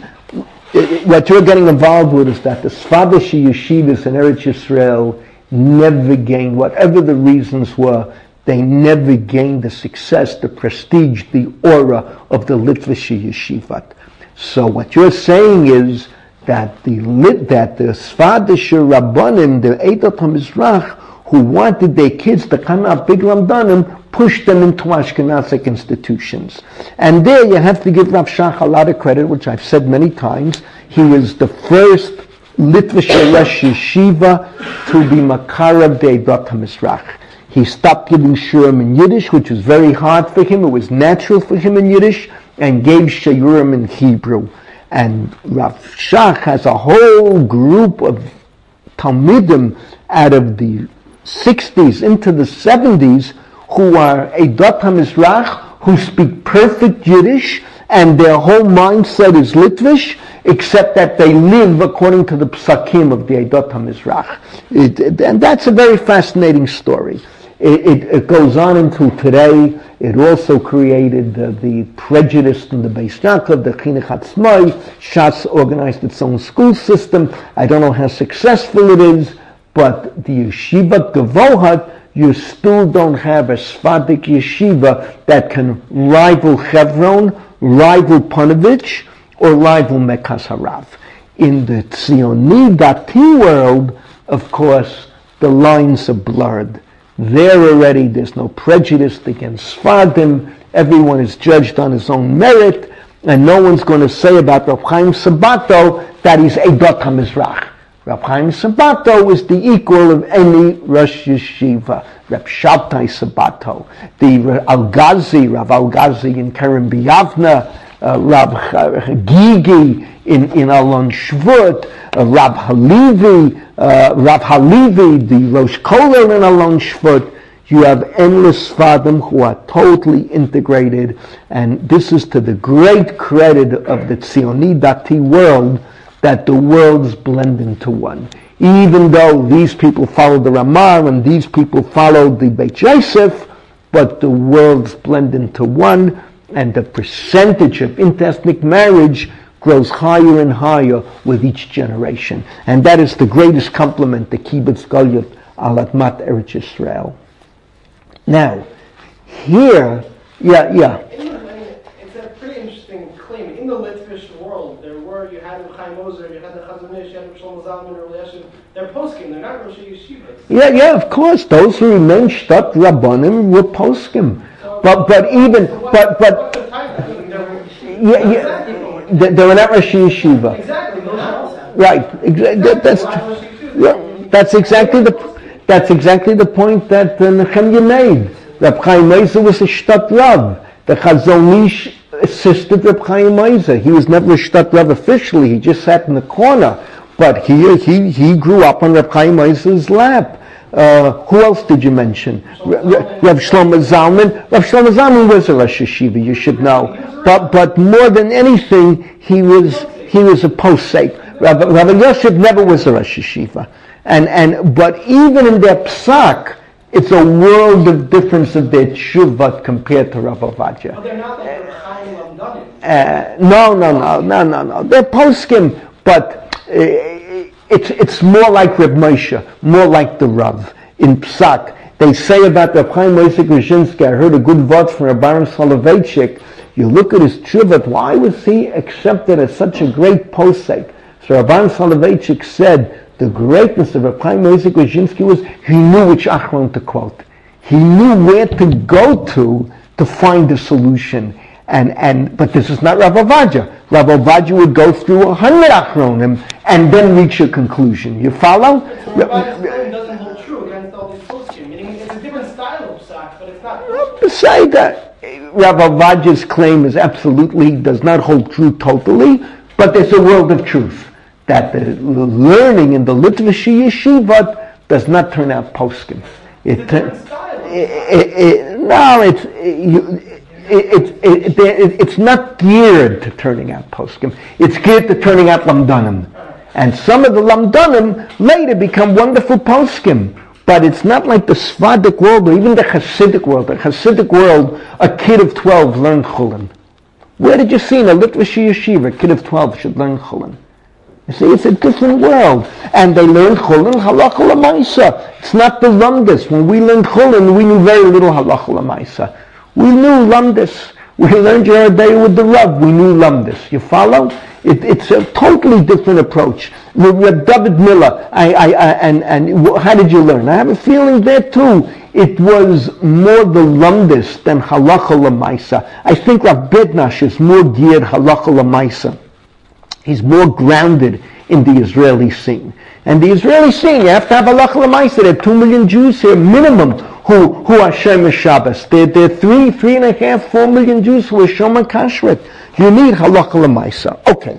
it, what you're getting involved with is that the Sfadish yeshivas in Eretz Yisrael never gained, whatever the reasons were, they never gained the success, the prestige, the aura of the Litvish Yeshivat. So what you're saying is that the lit, that the Sfadische Rabbanim, the Eidat HaMizrach, who wanted their kids to come out big Lamdanim, pushed them into Ashkenazic institutions. And there you have to give Rav Shach a lot of credit, which I've said many times. He was the first Litvish Rosh Yeshiva to be Makarav de Eidat HaMizrach. He stopped giving Shurim in Yiddish, which was very hard for him. It was natural for him in Yiddish, and gave Shayurim in Hebrew. And Rav Shach has a whole group of Talmidim out of the sixties into the seventies who are Eidat HaMizrach, who speak perfect Yiddish, and their whole mindset is Litvish, except that they live according to the psakim of the Eidat HaMizrach. It, it, and that's a very fascinating story. It, it, it goes on until today. It also created uh, the prejudice in the Beis Yaakov, the Chinuch Atzmai. Shas organized its own school system. I don't know how successful it is, but the Yeshiva Gevohat, you still don't have a Sfadik yeshiva that can rival Chevron, rival Panovich, or rival Mekas Harav. In the Tzioni Dati world, of course, the lines are blurred. There already, there's no prejudice against Sfadim. Everyone is judged on his own merit, and no one's going to say about Rav Chaim Sabato that he's Eidat HaMizrach. Rav Chaim Sabato is the equal of any Rosh Yeshiva. Rav Shabtai Sabato, the Al-Ghazi, Rav Al-Ghazi in Kerem B'Yavna, uh, Rav Gigi in, in Alon Shvut, uh, Rav Halevi, uh, Rav Halevi, the Rosh Kollel in Alon Shvut. You have endless Sfadim who are totally integrated, and this is to the great credit of the Tzioni Dati world, that the worlds blend into one. Even though these people followed the Ramah and these people followed the Beit Yosef, but the worlds blend into one, and the percentage of interethnic marriage grows higher and higher with each generation. And that is the greatest compliment to Kibbutz Galut al Admat Eretz Yisrael. Now, here, yeah, yeah. It's a pretty interesting claim. In the Litvish world, there were, you had Chaim Ozer, you had the Chazon Ish, you had Shlomo Zalman, or Eliashib. They're poskim, they're not Rosh Yeshivas. Yeah, yeah, of course. Those who remained Shtat Rabbanim were poskim. So, but, but even, so what, but, but, what's the time? yeah, yeah, they, they were not Rosh Yeshiva. Exactly. Right. Exa- that's, yeah, that's exactly the, that's exactly the point that uh, Nehemiah made. Reb Chaim Ozer was a Shtat Rav. The Chazon Ish assisted Reb Chaim Ozer. He was never a Shtat Rav officially. He just sat in the corner. But here he, he grew up on Reb Chaim Ozer's lap. Uh, who else did you mention? Rav Shlomo Zalman. Rav Shlomo Zalman was a Rosh Yeshiva, you should know. But but more than anything, he was he was a posek. Rav Yosef never was a Rosh Yeshiva. And and but even in their psak, it's a world of difference of their tshuvat compared to Rav Ovadia. But they're not like Reb Chaim Lamdanim. Uh, no, no, no, no, no, no. They're poskim, but uh, it's it's more like Reb Moshe, more like the Rav in Psak. They say about Reb Chaim Moshe Grushinsky, I heard a good word from Reb Aaron Soloveitchik. You look at his tshuvat, why was he accepted as such a great posek? So Reb Aaron Soloveitchik said the greatness of Reb Chaim Moshe Grushinsky was he knew which achron to quote. He knew where to go to to find a solution. And, and, but this is not Rav Ovadia. Rav Ovadia would go through a hundred achronim and then reach a conclusion. You follow? So Rav's claim doesn't hold true against all these poskim. Meaning it's a different style of psak, but it's not. Beside that, Rav Ovadia's claim is absolutely, does not hold true totally, but there's a world of truth. That the learning in the Litvish Yeshiva does not turn out poskim. It, it's a different style. It, it, it, no, it's, it, you, It, it, it, it's not geared to turning out poskim. It's geared to turning out lamdanim. And some of the lamdanim later become wonderful poskim. But it's not like the Sfadik world or even the Hasidic world. The Hasidic world, a kid of twelve learned Chulin. Where did you see in a Litvish yeshiva a kid of twelve should learn Chulin? You see, it's a different world. And they learned Chulin, Halacha L'Maisa. It's not the Lumdis. When we learned Chulin, we knew very little Halacha L'Maisa. We knew Lumdis. We learned Yeridei with the Rav. We knew Lumdis. You follow? It, it's a totally different approach. With David Miller, I, I, I, and, and how did you learn? I have a feeling there too. It was more the Lumdis than Halacha L'Maisa. I think Rav Bednash is more geared Halacha L'Maisa. He's more grounded in the Israeli scene. And the Israeli scene, you have to have Halacha L'Maisa. There are two million Jews here, minimum, who, who are Shomer Shabbos. There, there are three, three and a half, four million Jews who are Shomer Kashrut. You need Halacha L'Maisa. Okay.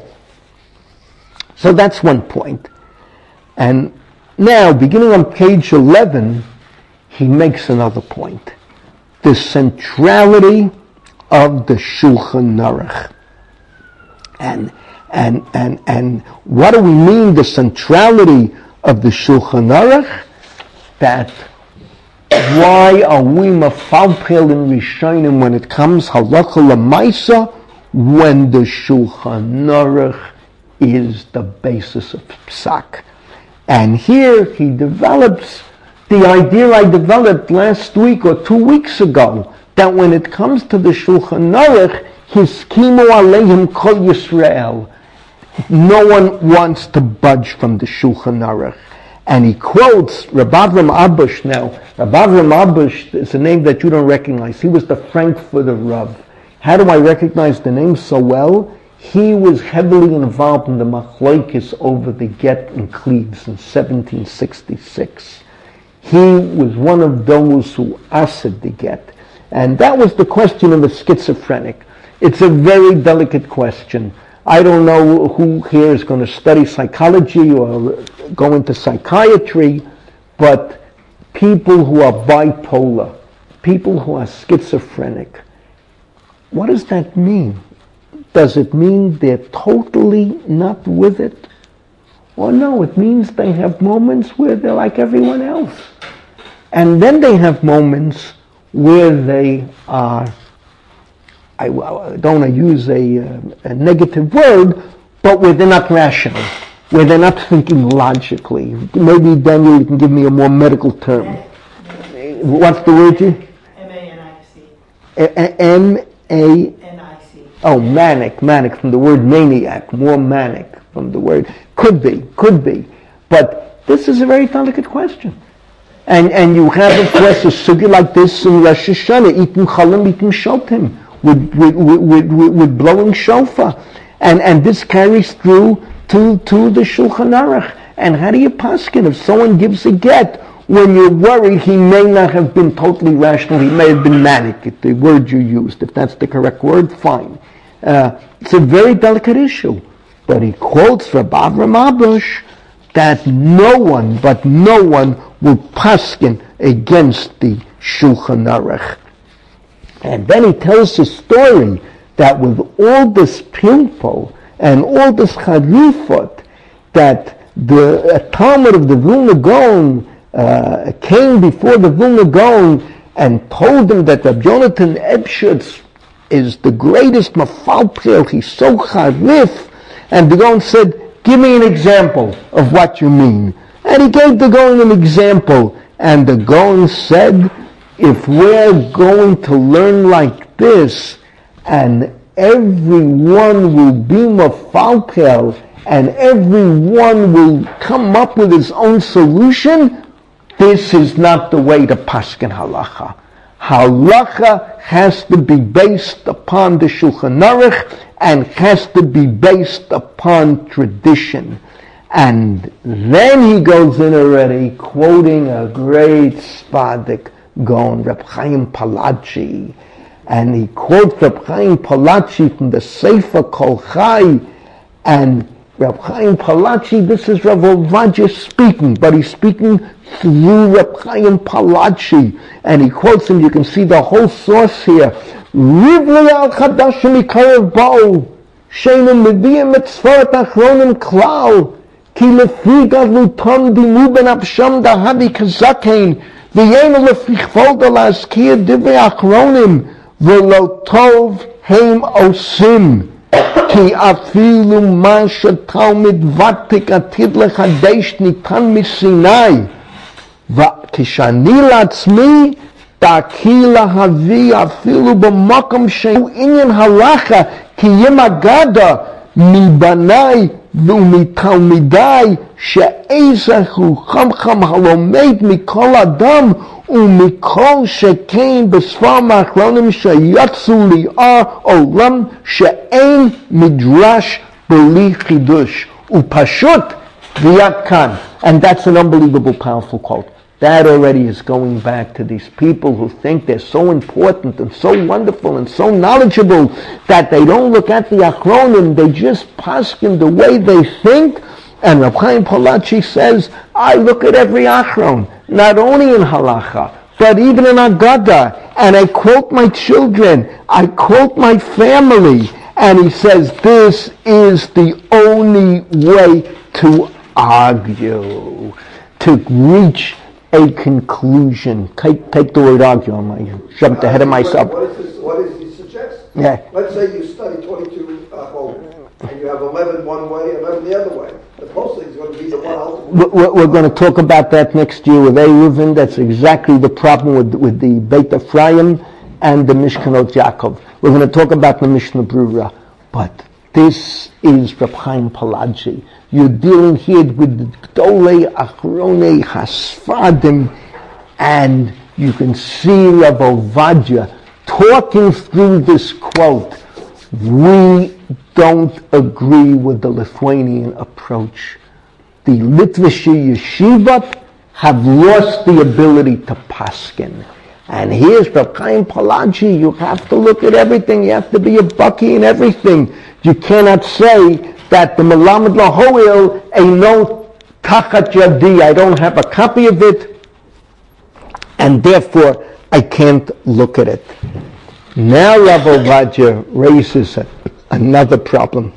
So that's one point. And now, beginning on page eleven, he makes another point. The centrality of the Shulchan Aruch. And, and, and, and what do we mean, the centrality of the Shulchan Aruch? That why are we mafalpel in Rishonim when it comes Halacha L'Maisa, when the Shulchan Aruch is the basis of Psak? And here he develops the idea I developed last week or two weeks ago, that when it comes to the Shulchan Aruch, Hiskimu Aleihim Kol Yisrael. No one wants to budge from the Shulchan Aruch. And he quotes Rabbi Avram Abush now. Rabbi Avram Abush is a name that you don't recognize. He was the Frankfurter Rav. How do I recognize the name so well? He was heavily involved in the Machlokes over the get in Cleves in seventeen sixty-six. He was one of those who asked the get. And that was the question of a schizophrenic. It's a very delicate question. I don't know who here is going to study psychology or go into psychiatry, but people who are bipolar, people who are schizophrenic, what does that mean? Does it mean they're totally not with it? Or no, it means they have moments where they're like everyone else. And then they have moments where they are, I don't want to use a, a negative word, but where they're not rational, where they're not thinking logically. Maybe, Daniel, you can give me a more medical term. What's the word? You? M A N I C. M A N I C. Oh, manic, manic, from the word maniac, more manic from the word. Could be, could be. But this is a very delicate question. And and you have, of course, a sugi like this in Rosh Hashanah, eating chalim, eating shotim, with, with, with, with, with blowing shofar. And and this carries through to, to the Shulchan Aruch. And how do you paskin? If someone gives a get, when you're worried, he may not have been totally rational, he may have been manic, the word you used. If that's the correct word, fine. Uh, it's a very delicate issue. But he quotes Rabbi Avram Abush that no one, but no one will paskin against the Shulchan Aruch. And then he tells a story that with all this pilpul and all this charifot, that the Talmud of the Vilna Gaon uh, came before the Vilna Gaon and told him that Rabbi Jonathan Ebshitz is the greatest mafalpel, he's so charif, and the Gaon said, give me an example of what you mean. And he gave the Gaon an example. And the Gaon said, if we're going to learn like this, and everyone will be mafalpel, and everyone will come up with his own solution, this is not the way to paskin halacha. Halacha has to be based upon the Shulchan Aruch and has to be based upon tradition. And then he goes in already quoting a great Sfadik Gaon, Reb Chaim Palachi. And he quotes Reb Chaim Palachi from the Sefer Kol Chai. And Reb Chaim Palachi, this is Rav Ovadia speaking, but he's speaking through Reb Chaim Palachi. And he quotes him, you can see the whole source here. Rivli al Chadashim Ikarev Ba'u, Sheinu Mediyim et Sfarat Achronim Klal, Ki lefi gadlutam dimu ben Absham dahavi kazakein, V'yenu lefi chvolda la'azkir divrei Achronim, V'lo tov heim osim. כי אפילו מה שתלמיד ותיק עתיד לחדש ניתן מסיני, וכשאני לעצמי דרכי להביא אפילו במקום שהוא עניין הלכה, כי אם אגדה מבניי ומתלמידיי שאיזה הוא חכם הלומד מכל אדם ומכל שכן בספרים האחרונים שיצאו לאור עולם שאין מדרש בלי חידוש. ופשוט ויד כאן. And that's an unbelievable powerful quote. That already is going back to these people who think they're so important and so wonderful and so knowledgeable that they don't look at the Achronim, they just paskin the way they think. And Reb Chaim Palachi says, I look at every Achron, not only in Halacha, but even in Agada, and I quote my children, I quote my family, and he says, this is the only way to argue, to reach a conclusion. Take, take the word argue. I jumped ahead of myself. What, what, is this, what does he suggest? Yeah. Let's say you study twenty-two uh, homes, and you have eleven one way, eleven the other way. The posting is going to be the one ultimate. We're, we're going to talk about that next year with Eruvin. That's exactly the problem with, with the Beit Ephraim and the Mishkanot Yaakov. We're going to talk about the Mishnah Brura. But this is Reb Chaim Palachi. You're dealing here with the Gdolei Achronei Hasfadim, and you can see Reb Ovadia talking through this quote. We don't agree with the Lithuanian approach. The Litvish yeshivot have lost the ability to paskin. And here's Reb Chaim Palachi. You have to look at everything. You have to be a bucky in everything. You cannot say that the Melamed Lahoil Eino Tachat Yadi, I don't have a copy of it, and therefore I can't look at it. Now Rav Ovadia raises a, another problem.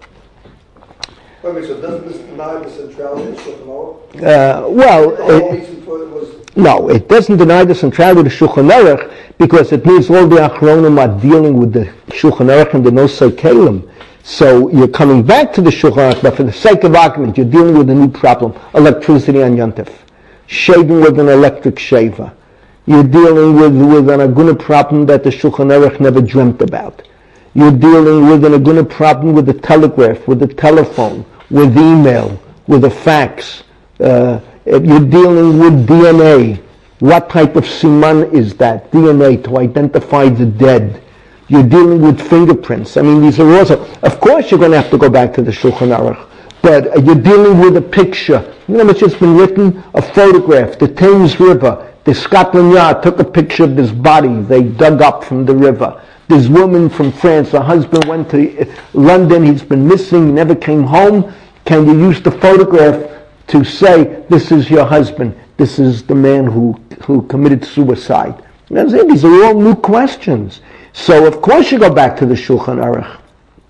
Wait a minute, so doesn't this deny the centrality of Shulchan Aruch? Uh, well, The whole it, reason for it was no, it doesn't deny the centrality of the Shulchan Aruch because it means all the Achronim are dealing with the Shulchan Aruch and the Nosei Kelim. So you're coming back to the Shulchan Aruch, but for the sake of argument, you're dealing with a new problem: electricity on Yontif, shaving with an electric shaver. You're dealing with, with an aguna problem that the Shulchan Aruch never dreamt about. You're dealing with an aguna problem with the telegraph, with the telephone, with email, with a fax. Uh, you're dealing with D N A. What type of siman is that? D N A to identify the dead. You're dealing with fingerprints. I mean, these are also, of course you're going to have to go back to the Shulchan Aruch, but uh, you're dealing with a picture. You know what's just been written? A photograph, the Thames River. The Scotland Yard took a picture of this body they dug up from the river. This woman from France, her husband went to London, he's been missing, never came home. Can you use the photograph to say, this is your husband, this is the man who, who committed suicide? That's it. These are all new questions. So of course you go back to the Shulchan Aruch.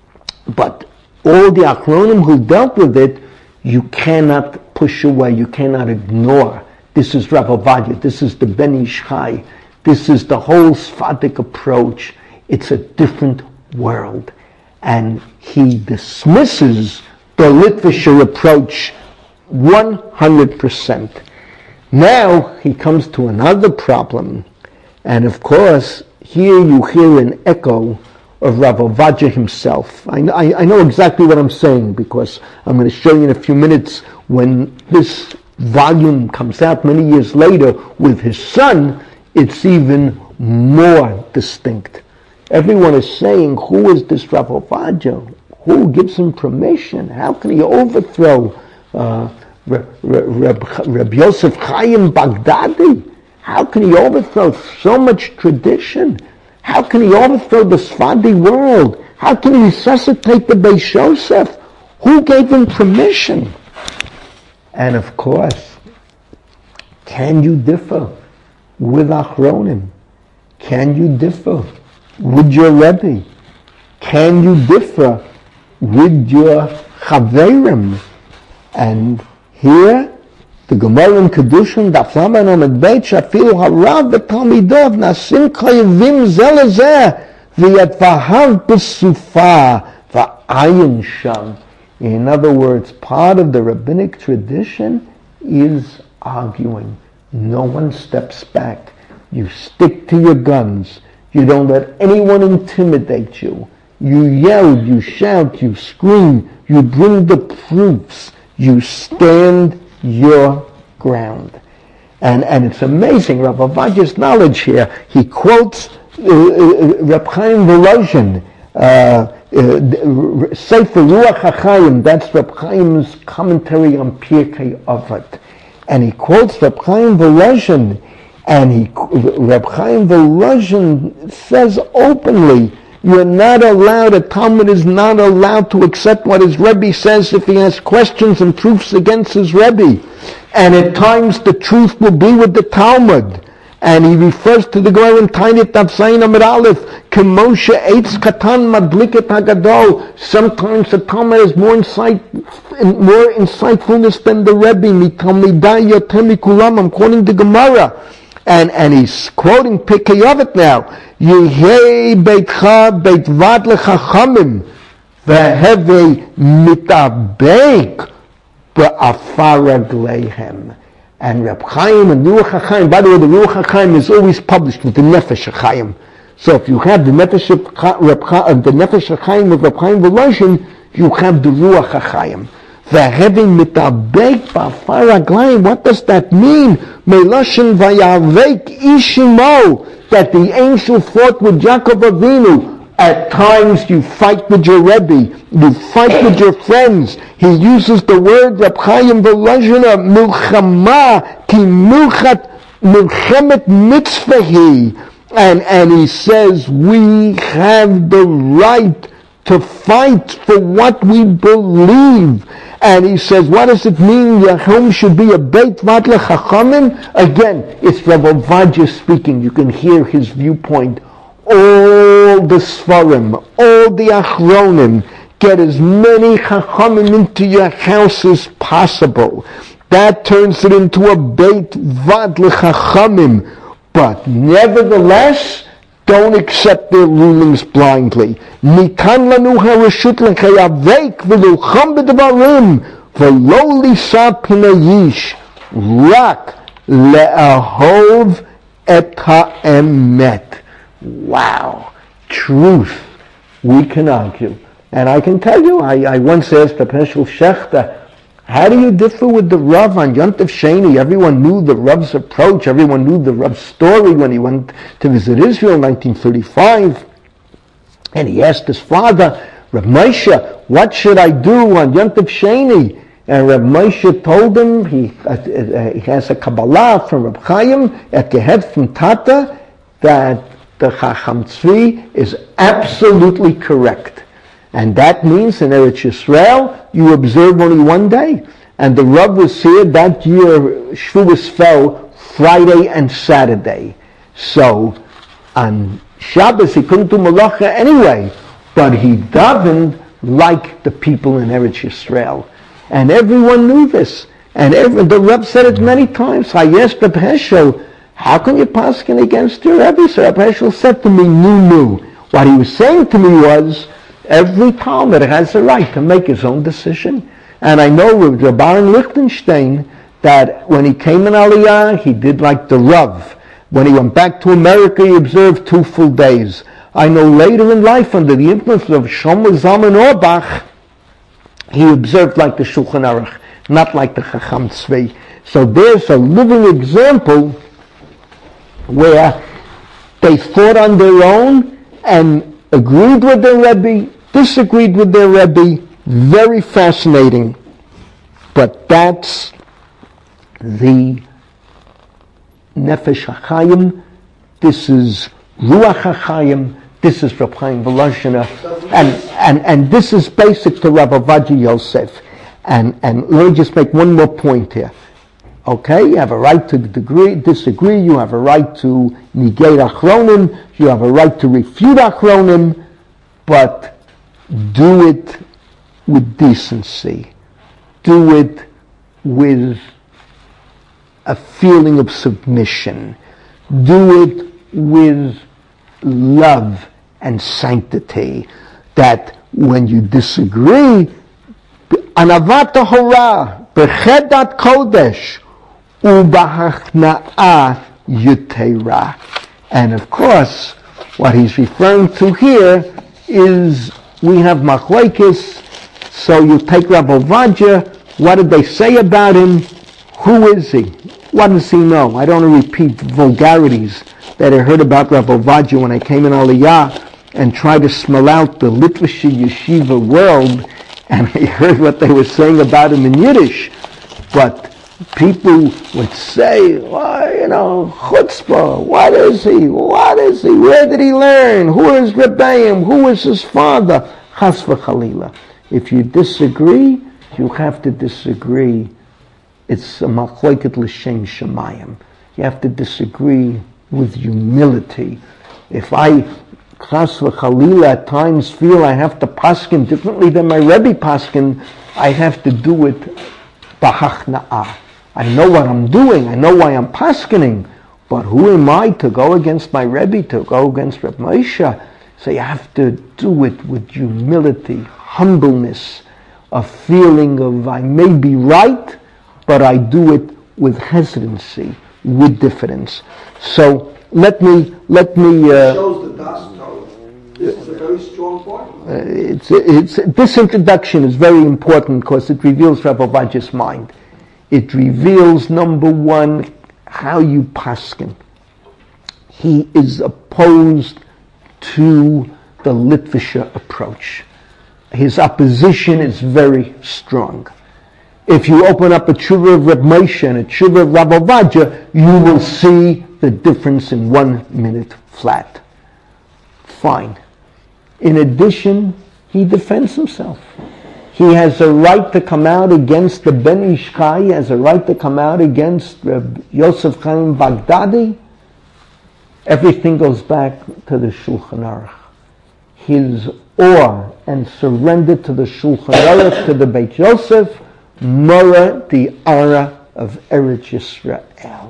But all the Achronim who dealt with it, you cannot push away, you cannot ignore. This is Rav Ovadia, this is the Ben Ish Chai, this is the whole Sfadik approach. It's a different world. And he dismisses the Litvisher approach one hundred percent. Now he comes to another problem. And of course, here you hear an echo of Rav Ovadia himself. I, I, I know exactly what I'm saying because I'm going to show you in a few minutes when this volume comes out many years later with his son, it's even more distinct. Everyone is saying, who is this Rav Ovadia? Who gives him permission? How can he overthrow uh, Reb Yosef Chaim Baghdadi? How can he overthrow so much tradition? How can he overthrow the Sfadi world? How can he resuscitate the Beis Yosef? Who gave him permission? And of course, can you differ with Achronim? Can you differ with your Rebbe? Can you differ with your Chaverim? And here, the Gemara in Kedushin, Daf Lamed Amud Beit, Shafilu Harav v'Talmidov Nasim Chayivim Zeh Lezeh v'Yadvahav B'Sufa va'ayin sham. In other words, part of the rabbinic tradition is arguing. No one steps back. You stick to your guns. You don't let anyone intimidate you. You yell, you shout, you scream, you bring the proofs. You stand your ground. And and it's amazing, Rav Ovadia's knowledge here. He quotes uh, uh, Reb Chaim Volozhin, uh, uh, Sefer Ruach HaChaim, that's Reb Chaim's commentary on Pirkei Avot. And he quotes Reb Chaim Volozhin, and he, Reb Chaim Volozhin says openly, you're not allowed, a Talmud is not allowed to accept what his Rebbe says if he has questions and proofs against his Rebbe. And at times the truth will be with the Talmud. And he refers to the Gemara in Tainit Tav Zayin Amud Aleph, Kemoshe Eitz Katan Madliket Hagadol. Sometimes the Talmud has more insight, more insightfulness than the Rebbe. Mitalmidai Yotem Mikulam. I'm quoting the Gemara. And, and he's quoting Pirkei Avot now. Yehei beitcha beit vad lechachamim vehevei mitabek be'afar ragleihem. And Reb Chaim and Ruach HaChaim, by the way, the Ruach HaChaim is always published with the Nefesh HaChaim. So if you have the Nefesh HaChaim, the Nefesh HaChaim of Reb Chaim Volozhin, you have the Ruach HaChaim. Vehevei mitabek be'afar ragleihem. What does that mean? Meloshin vayavek ishimo. That the angel fought with Yaakov Avinu. At times you fight with your Rebbe, you fight with your friends. He uses the word Reb Chaim Volozhin, milchama ki milchat milchemet mitzvahi, and and he says we have the right to fight for what we believe. And he says, what does it mean your home should be a Beit Vad Lechachamim? Again, it's Rav Ovadia speaking. You can hear his viewpoint. All the Sfarim, all the Achronim, get as many Chachamim into your house as possible. That turns it into a Beit Vad Lechachamim. But nevertheless, don't accept their rulings blindly. Nikan lanu harashut l'chayavek v'lucham b'devarim v'lo lisa p'nayish rak le'ahov et ha'emet. Wow. Truth. We can argue. And I can tell you, I, I once asked a Peshel Shechter, how do you differ with the Rav on Yom Tov Sheni? Everyone knew the Rav's approach. Everyone knew the Rav's story when he went to visit Israel in nineteen thirty-five. And he asked his father, Rav Moshe, what should I do on Yom Tov Sheni? And Rav Moshe told him, he, uh, uh, he has a Kabbalah from Rav Chaim, at Gehet from Tata, that the Chacham Tzvi is absolutely correct. And that means in Eretz Yisrael, you observe only one day. And the Rav was here that year, Shavuos fell Friday and Saturday. So on Shabbos he couldn't do Malacha anyway, but he davened like the people in Eretz Yisrael. And everyone knew this. And every, the Rav said it many times. I asked Reb Heschel, how can you paskin against your Rebbe? So Reb Heschel said to me, no, no. What he was saying to me was, every Talmud has a right to make his own decision. And I know with Reb Aaron Lichtenstein that when he came in Aliyah, he did like the Rav. When he went back to America, he observed two full days. I know later in life, under the influence of Shlomo Zalman Auerbach, he observed like the Shulchan Aruch, not like the Chacham Tzvi. So there's a living example where they fought on their own and agreed with their Rebbe, disagreed with their Rebbe. Very fascinating. But that's the Nefesh HaChaim. This is Ruach HaChaim. This is Reb Chaim Volozhin. And, and, and this is basic to Rav Ovadia Yosef. And, and let me just make one more point here. Okay, you have a right to degree, disagree, you have a right to negate Achronim, you have a right to refute Achronim, but do it with decency. Do it with a feeling of submission. Do it with love and sanctity. That When you disagree, anavat tahora, bechedat kodesh, ubahachna'a yutera. And of course, what he's referring to here is we have machlekes. So you take Rav Ovadia, what did they say about him? Who is he? What does he know? I don't want to repeat vulgarities that I heard about Rav Ovadia when I came in Aliyah and tried to smell out the Litvish yeshiva world, and I heard what they were saying about him in Yiddish. But people would say, well, you know, chutzpah, what is he? What is he? Where did he learn? Who is Rebbeim? Who is his father? Chas v'chalila. If you disagree, you have to disagree. It's a machleket l'shem shemayim. You have to disagree with humility. If I, chas v'chalila, at times feel I have to paskin differently than my Rebbe paskin, I have to do it b'hachna'ah. I know what I'm doing. I know why I'm paskining. But who am I to go against my Rebbe, to go against Reb Moshe? So you have to do it with humility, humbleness, a feeling of I may be right, but I do it with hesitancy, with diffidence. So let me let me. Uh, It shows the dust. This is a very strong point. uh, it's it's this introduction is very important because it reveals Rav Ovadia's mind. It reveals, number one, how you paskin. He is opposed to the Litvisher approach. His opposition is very strong. If you open up a tshuva of Reb Moshe and a tshuva of Rav Ovadia, you will see the difference in one minute flat. Fine. In addition, he defends himself. He has a right to come out against the Ben Ish Chai, he has a right to come out against Reb Yosef Chaim Baghdadi. Everything goes back to the Shulchan Aruch. His awe and surrender to the Shulchan Aruch, to the Beit Yosef, Mora the Ara of Eretz Yisrael.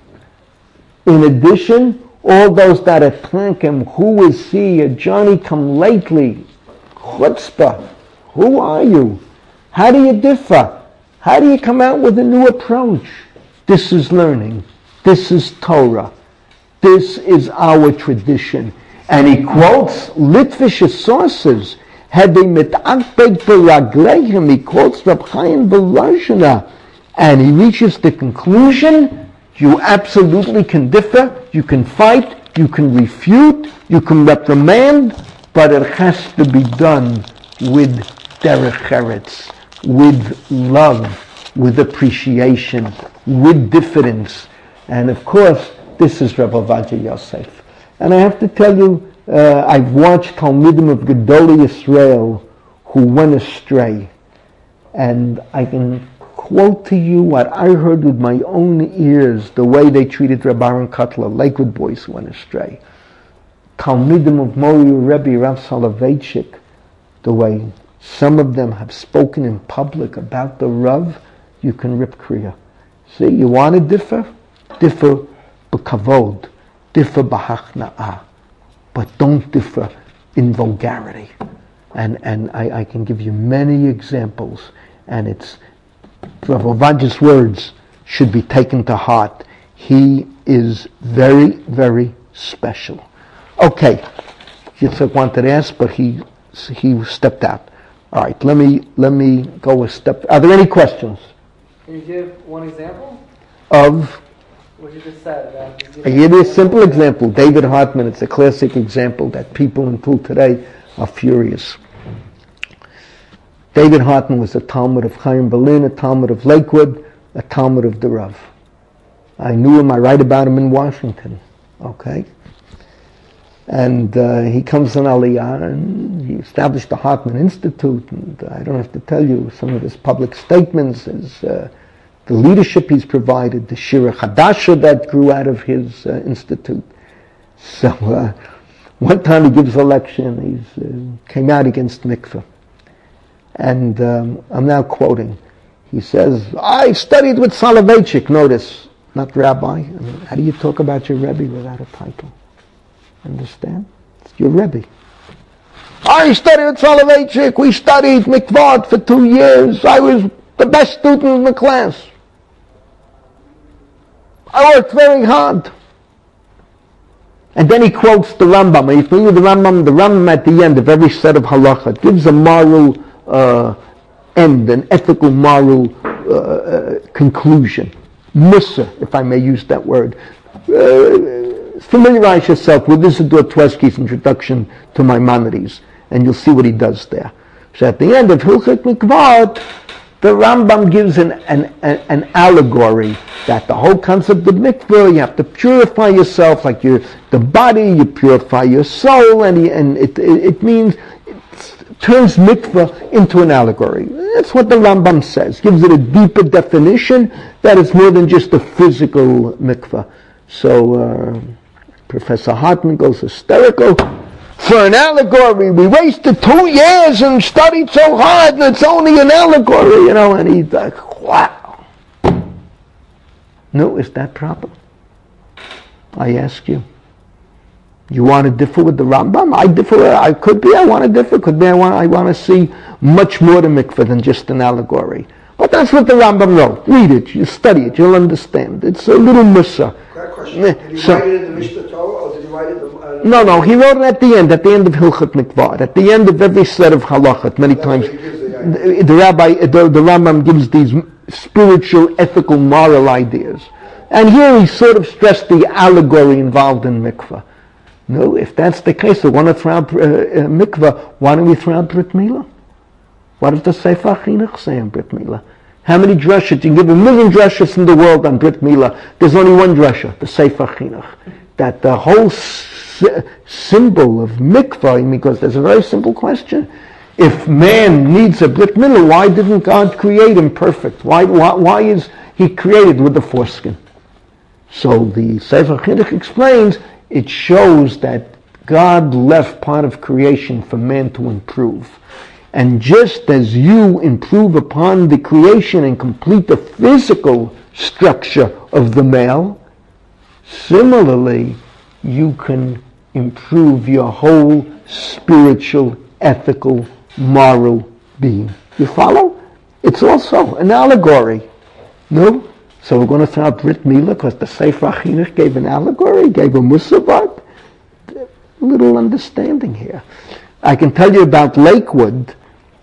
In addition, all those that attack him, who is he? A Johnny come lately, chutzpah. Who are you? How do you differ? How do you come out with a new approach? This is learning. This is Torah. This is our tradition. And he quotes Litvish sources. Had they mit'akbeg beragleihim, he quotes Reb Chaim Volozhiner. And he reaches the conclusion, you absolutely can differ, you can fight, you can refute, you can reprimand, but it has to be done with derech eretz, with love, with appreciation, with diffidence. And of course, this is Rav Ovadia Yosef. And I have to tell you, uh, I've watched Talmidim of Gedolei Yisrael who went astray. And I can quote to you what I heard with my own ears, the way they treated Reb Aaron Kotler, Lakewood boys who went astray. Talmidim of Mori Rebbe, Rav Soloveitchik, the way some of them have spoken in public about the Rav, you can rip Kriya. See, you want to differ? Differ b'kavod, differ b'hachna'ah, but don't differ in vulgarity. And and I, I can give you many examples, and it's Rav Ovadia's words should be taken to heart. He is very, very special. Okay, Yitzhak wanted to ask, but he he stepped out. All right, let me let me go a step. Are there any questions? Can you give one example Of what you just said? About I give you a simple example. David Hartman. It's a classic example that people until today are furious. David Hartman was a Talmud of Chaim Berlin, a Talmud of Lakewood, a Talmud of the Rav. I knew him. I write about him in Washington. Okay. And uh, he comes on Aliyah, and he established the Hartman Institute. And uh, I don't have to tell you some of his public statements, his, uh, the leadership he's provided, the Shira Chadasha that grew out of his uh, institute. So uh, one time he gives a lecture, and he uh, came out against mikveh. And um, I'm now quoting. He says, I studied with Soloveitchik. Notice, not rabbi. I mean, how do you talk about your Rebbe without a title? Understand? It's your Rebbe. I studied at Soloveitchik. We studied mikvot for two years. I was the best student in the class. I worked very hard. And then he quotes the Rambam. And if you read the Rambam, the Rambam at the end of every set of halacha gives a moral uh, end, an ethical moral uh, uh, conclusion. Musa, if I may use that word. Uh, familiarize yourself with Isidore Tversky's introduction to Maimonides, and you'll see what he does there. So at the end of Hilchot Mikvot, the Rambam gives an, an, an, an allegory that the whole concept of mikvah, you have to purify yourself like you, the body, you purify your soul, and, he, and it, it, it means, it turns mikvah into an allegory. That's what the Rambam says. Gives it a deeper definition that it's more than just a physical mikvah. So uh, Professor Hartman goes hysterical. For an allegory, we wasted two years and studied so hard, and it's only an allegory, you know, and he's like, wow. No, is that proper? I ask you. You want to differ with the Rambam? I differ, I could be, I want to differ, could be, I want, I want to see much more to mikveh than just an allegory. But that's what the Rambam wrote. Read it, you study it, you'll understand. It's a little musa. Great question. Did he So- write it in the Mishnah Torah, or did he write it in the... Uh, No, no, he wrote it at the end, at the end of Hilchot Mikvot, at the end of every set of halachot, many That's times. what he gives the idea. The, the rabbi, the, the Rambam gives these spiritual, ethical, moral ideas. And here he sort of stressed the allegory involved in mikvah. No, if that's the case, we want to throw out uh, uh, mikvah, why don't we throw out Brit Milah? What does the Sefer Chinuch say on Brit Milah? How many drashas? You can give a million drashas in the world on Brit Milah. There's only one drasha, the Sefer Chinuch. That the whole s- symbol of mikvah, because there's a very simple question. If man needs a Brit Milah, why didn't God create him perfect? Why, why, why is he created with the foreskin? So the Sefer Chinuch explains, it shows that God left part of creation for man to improve. And just as you improve upon the creation and complete the physical structure of the male, similarly, you can improve your whole spiritual, ethical, moral being. You follow? It's also an allegory. No? So we're going to throw out Brit Milah because the Sefer Chinuch gave an allegory, gave a musavat. Little understanding here. I can tell you about Lakewood.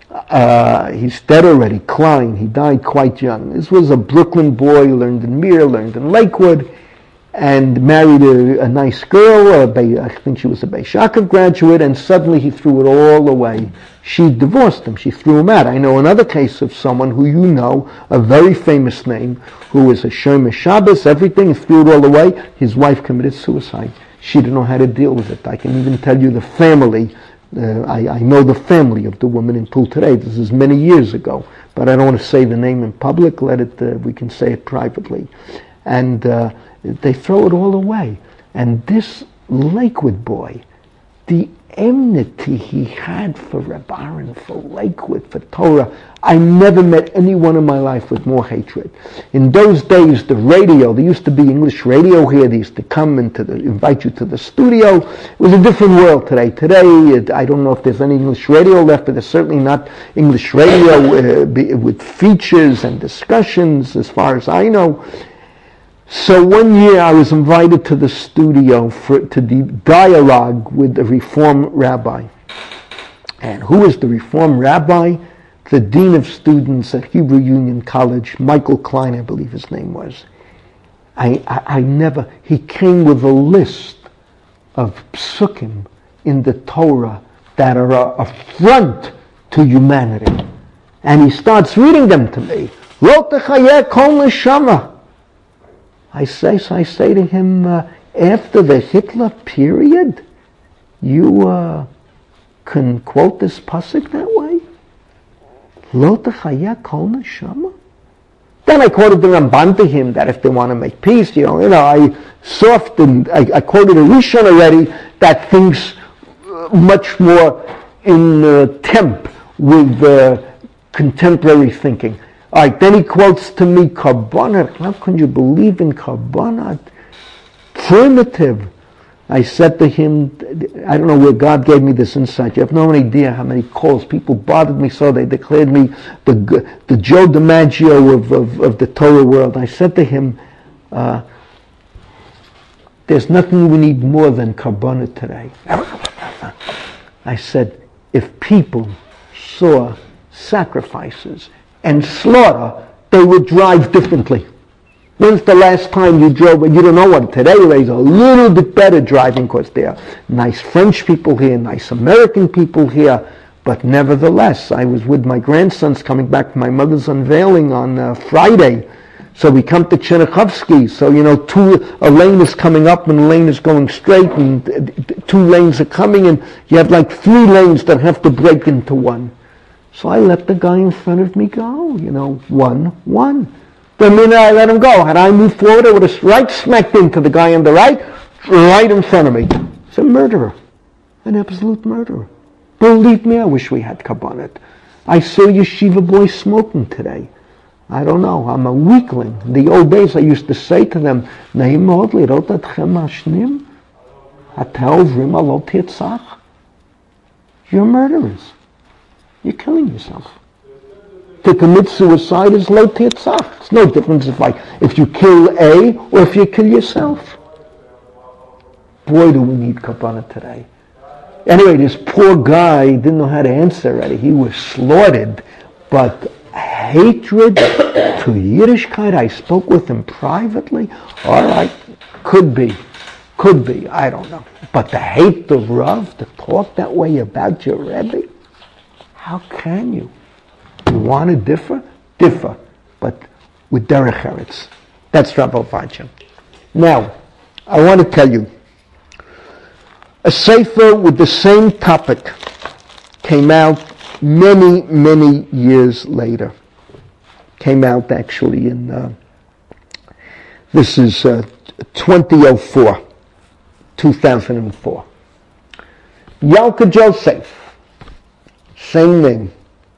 Uh, he's dead already, Klein. He died quite young. This was a Brooklyn boy, learned in Mir, learned in Lakewood, and married a, a nice girl. A Be, I think she was a Beis Yaakov graduate, and suddenly he threw it all away. She divorced him. She threw him out. I know another case of someone who you know, a very famous name, who was a Shomer Shabbos, everything, threw it all away. His wife committed suicide. She didn't know how to deal with it. I can even tell you the family. Uh, I, I know the family of the woman in Pool today. This is many years ago, but I don't want to say the name in public. Let it. Uh, we can say it privately. And uh, they throw it all away. And this Lakewood boy, the enmity he had for Reb Aaron, for Lakewood, for Torah, I never met anyone in my life with more hatred. In those days, the radio, there used to be English radio here, they used to come and to the, invite you to the studio. It was a different world today. Today, it, I don't know if there's any English radio left, but there's certainly not English radio uh, be, with features and discussions, as far as I know. So one year I was invited to the studio for, to de- dialogue with the Reform rabbi. And who is the Reform rabbi? The Dean of Students at Hebrew Union College, Michael Klein, I believe his name was. I, I, I never, he came with a list of psukim in the Torah that are a affront to humanity. And he starts reading them to me. Lo techayeh kol neshama. I say, so I say to him, uh, after the Hitler period, you uh, can quote this pasuk that way? Lo techayeh kol neshama? Then I quoted the Ramban to him that if they want to make peace, you know, you know, I softened, I, I quoted a Rishon already that thinks uh, much more in uh, temp with uh, contemporary thinking. All right, then he quotes to me Karbanat. How can you believe in Karbanat? Primitive. I said to him, I don't know where God gave me this insight. You have no idea how many calls. People bothered me so they declared me the the Joe DiMaggio of, of, of the Torah world. I said to him, uh, there's nothing we need more than carbonate today. I said, if people saw sacrifices and slaughter, they would drive differently. When's the last time you drove? You don't know what. Today there's a little bit better driving because there are nice French people here, nice American people here. But nevertheless, I was with my grandsons coming back from my mother's unveiling on uh, Friday. So we come to Chernichovsky. So, you know, two, a lane is coming up and a lane is going straight and two lanes are coming and you have like three lanes that have to break into one. So I let the guy in front of me go, you know, one, one. The minute I let him go, had I moved forward, I would have right smacked into the guy on the right, right in front of me. He's a murderer, an absolute murderer. Believe me, I wish we had kabbalah. I saw yeshiva boys smoking today. I don't know, I'm a weakling. The old days I used to say to them, Nahim מאוד לראות אתכם מעשנים, אתם עוברים על לא תרצח. You're murderers. You're killing yourself. To commit suicide is lo tirtzach. It's no difference if I, if you kill A or if you kill yourself. Boy, do we need kavanah today. Anyway, this poor guy didn't know how to answer already. He was slaughtered, but hatred to Yiddishkeit. I spoke with him privately. All right, could be, could be. I don't know. But to hate the Rav, to talk that way about your Rebbe, how can you? You want to differ? Differ. But with derech eretz. That's Rav Ovadia. Now, I want to tell you, a sefer with the same topic came out many, many years later. Came out actually in, uh, this is uh, twenty oh four, two thousand four. Yalka Joseph, same name.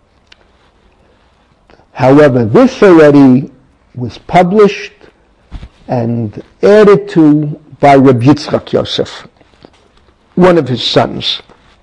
However, this already was published and added to by Reb Yitzchak Yosef, one of his sons.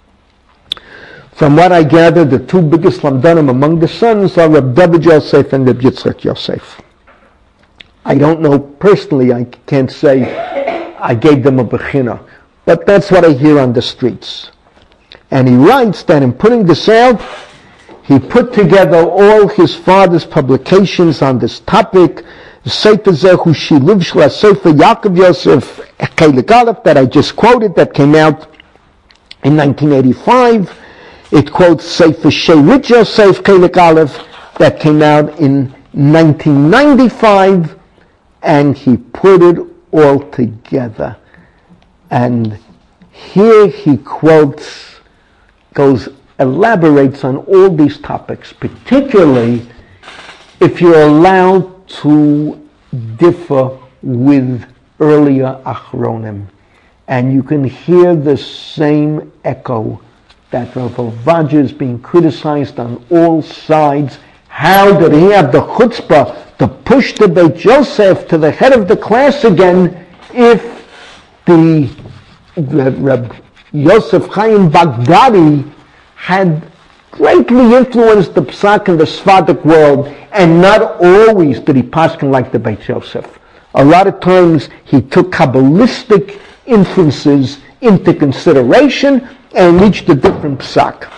From what I gather, the two biggest lamdanim among the sons are Reb David Yosef and Reb Yitzchak Yosef. I don't know personally, I can't say I gave them a bechina, but that's what I hear on the streets. And he writes that in putting this out, he put together all his father's publications on this topic, Sefer Zehu Shiluv Shla Sefer Yaakov Yosef Chelik Aleph that I just quoted, that came out in nineteen eighty-five. It quotes Sefer Sherit Yosef Chelik Aleph that came out in nineteen ninety-five, and he put it all together. And here he quotes, goes, elaborates on all these topics, particularly if you're allowed to differ with earlier Achronim. And you can hear the same echo that Rav Ovadia is being criticized on all sides. How did he have the chutzpah to push the Beit Yosef to the head of the class again if the Reb Yosef Chaim Baghdadi had greatly influenced the Psak in the Sephardic world, and not always did he paskin like the Beit Yosef. A lot of times he took Kabbalistic inferences into consideration and reached a different Psak.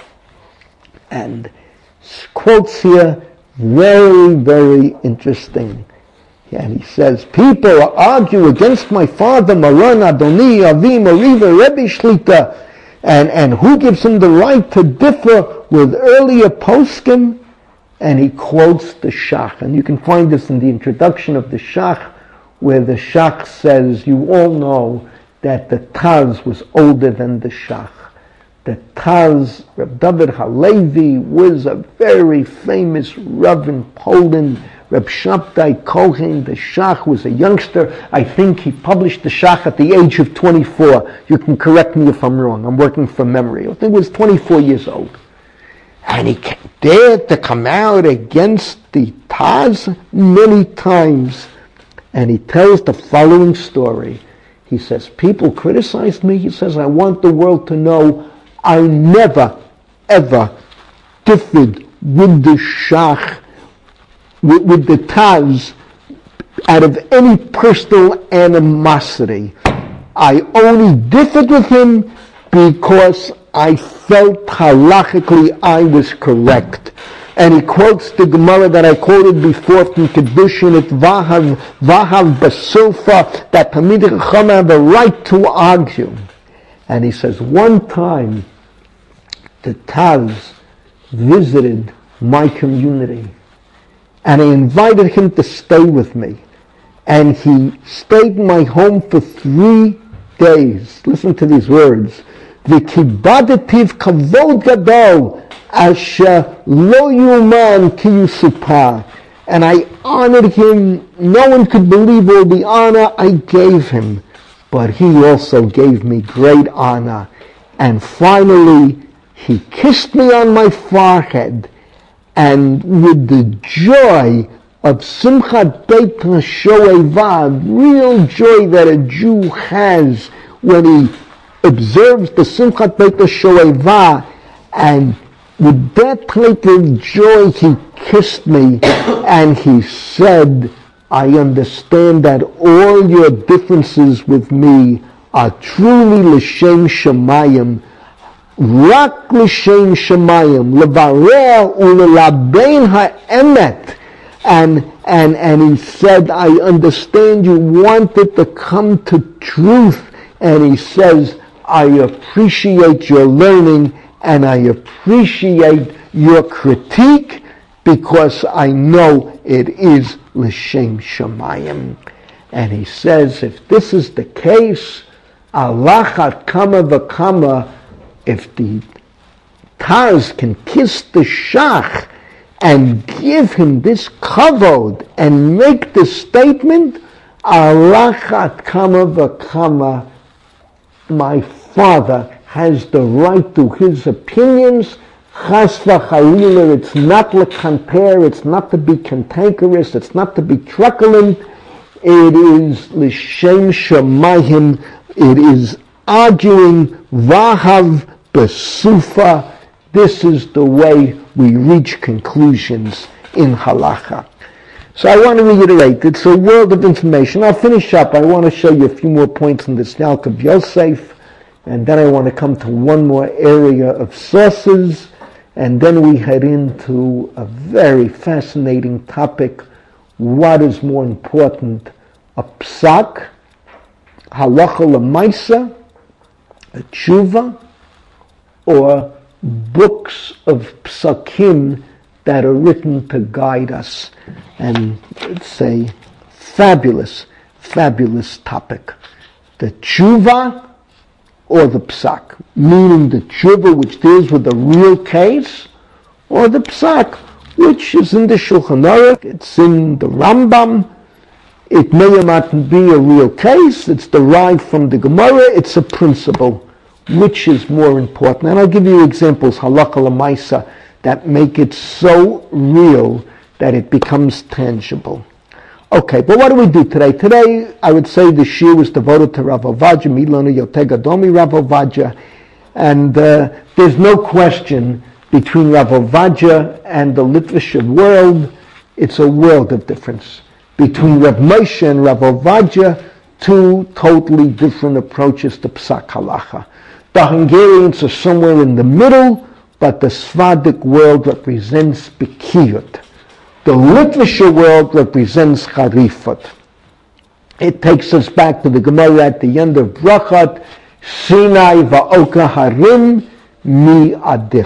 And quotes here, very, very interesting. And he says, people argue against my father, Maran, Adoni, Avi, Mariva, Rebbe Shlita, and, and who gives him the right to differ with earlier poskim? And he quotes the Shach. And you can find this in the introduction of the Shach, where the Shach says, you all know that the Taz was older than the Shach. The Taz, Reb David Halevi, was a very famous Rav in Poland. Reb Shabtai Kohen, the Shach, was a youngster. I think he published the Shach at the age of twenty-four. You can correct me if I'm wrong. I'm working from memory. I think he was twenty-four years old. And he dared to come out against the Taz many times. And he tells the following story. He says, people criticized me. He says, I want the world to know I never, ever differed with the Shach, with, with the Taz, out of any personal animosity. I only differed with him because I felt halachically I was correct. And he quotes the Gemara that I quoted before from Kedushin, it Vahav, Vahav Basilfa, that Talmidei Chacham have a right to argue. And he says, one time, the Taz visited my community, and I invited him to stay with me. And he stayed in my home for three days. Listen to these words. V'kibadetiv kavod gadol asher lo yuman ki yusupar. And I honored him. No one could believe all the honor I gave him. But he also gave me great honor. And finally, he kissed me on my forehead. And with the joy of Simchat Beit Shoeva, real joy that a Jew has when he observes the Simchat Beit Shoeva, and with that type of joy he kissed me and he said, I understand that all your differences with me are truly l'shem shamayim, rak l'shem shamayim, levareh u'lelabein ha'emet. And, and, and he said, I understand you wanted to come to truth. And he says, I appreciate your learning and I appreciate your critique because I know it is l'shem shamayim. And he says, if this is the case, alachat kama v'kama, if the Taz can kiss the Shach and give him this kavod and make this statement, alachat kama v'kama, my father has the right to his opinions. Chas v'chalila, it's not to compare, it's not to be cantankerous, it's not to be truculent. It is l'shem shamayim, it is arguing vahav besufa. This is the way we reach conclusions in halacha. So I want to reiterate, it's a world of information. I'll finish up. I want to show you a few more points in the Snalk of Yosef, and then I want to come to one more area of sources, and then we head into a very fascinating topic. What is more important, a psak, halacha l'maisa, a tshuva, or books of psakim that are written to guide us? And it's a fabulous, fabulous topic. The tshuva or the psak, meaning the tshuva which deals with the real case, or the psak which is in the Shulchan Aruch, it's in the Rambam, it may or not be a real case, it's derived from the Gemara, it's a principle. Which is more important? And I'll give you examples, halakha l'maisa, that make it so real that it becomes tangible. Okay, but what do we do today? Today, I would say the shir was devoted to Rav Ovadia, Milana Yotega Domi Rav Ovadia, and uh, there's no question between Rav Ovadia and the Litvish world, it's a world of difference. Between Rav Moshe and Rav Ovadia, two totally different approaches to Psak Halacha. The Hungarians are somewhere in the middle, but the Svadik world represents Bekiyut. The Litvisher world represents Charifot. It takes us back to the Gemara at the end of Brachat, Sinai va'oka harim mi adif.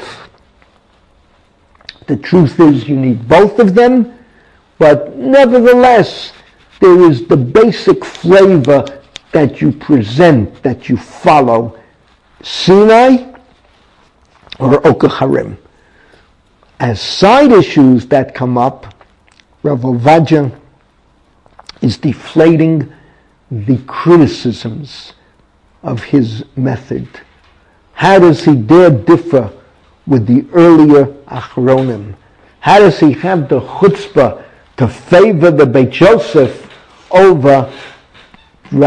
The truth is you need both of them, but nevertheless, there is the basic flavor that you present, that you follow. Sinai or Oka Harim. As side issues that come up, Rav Ovadia is deflating the criticisms of his method. How does he dare differ with the earlier Achronim? How does he have the chutzpah to favor the Beit Yosef over Rav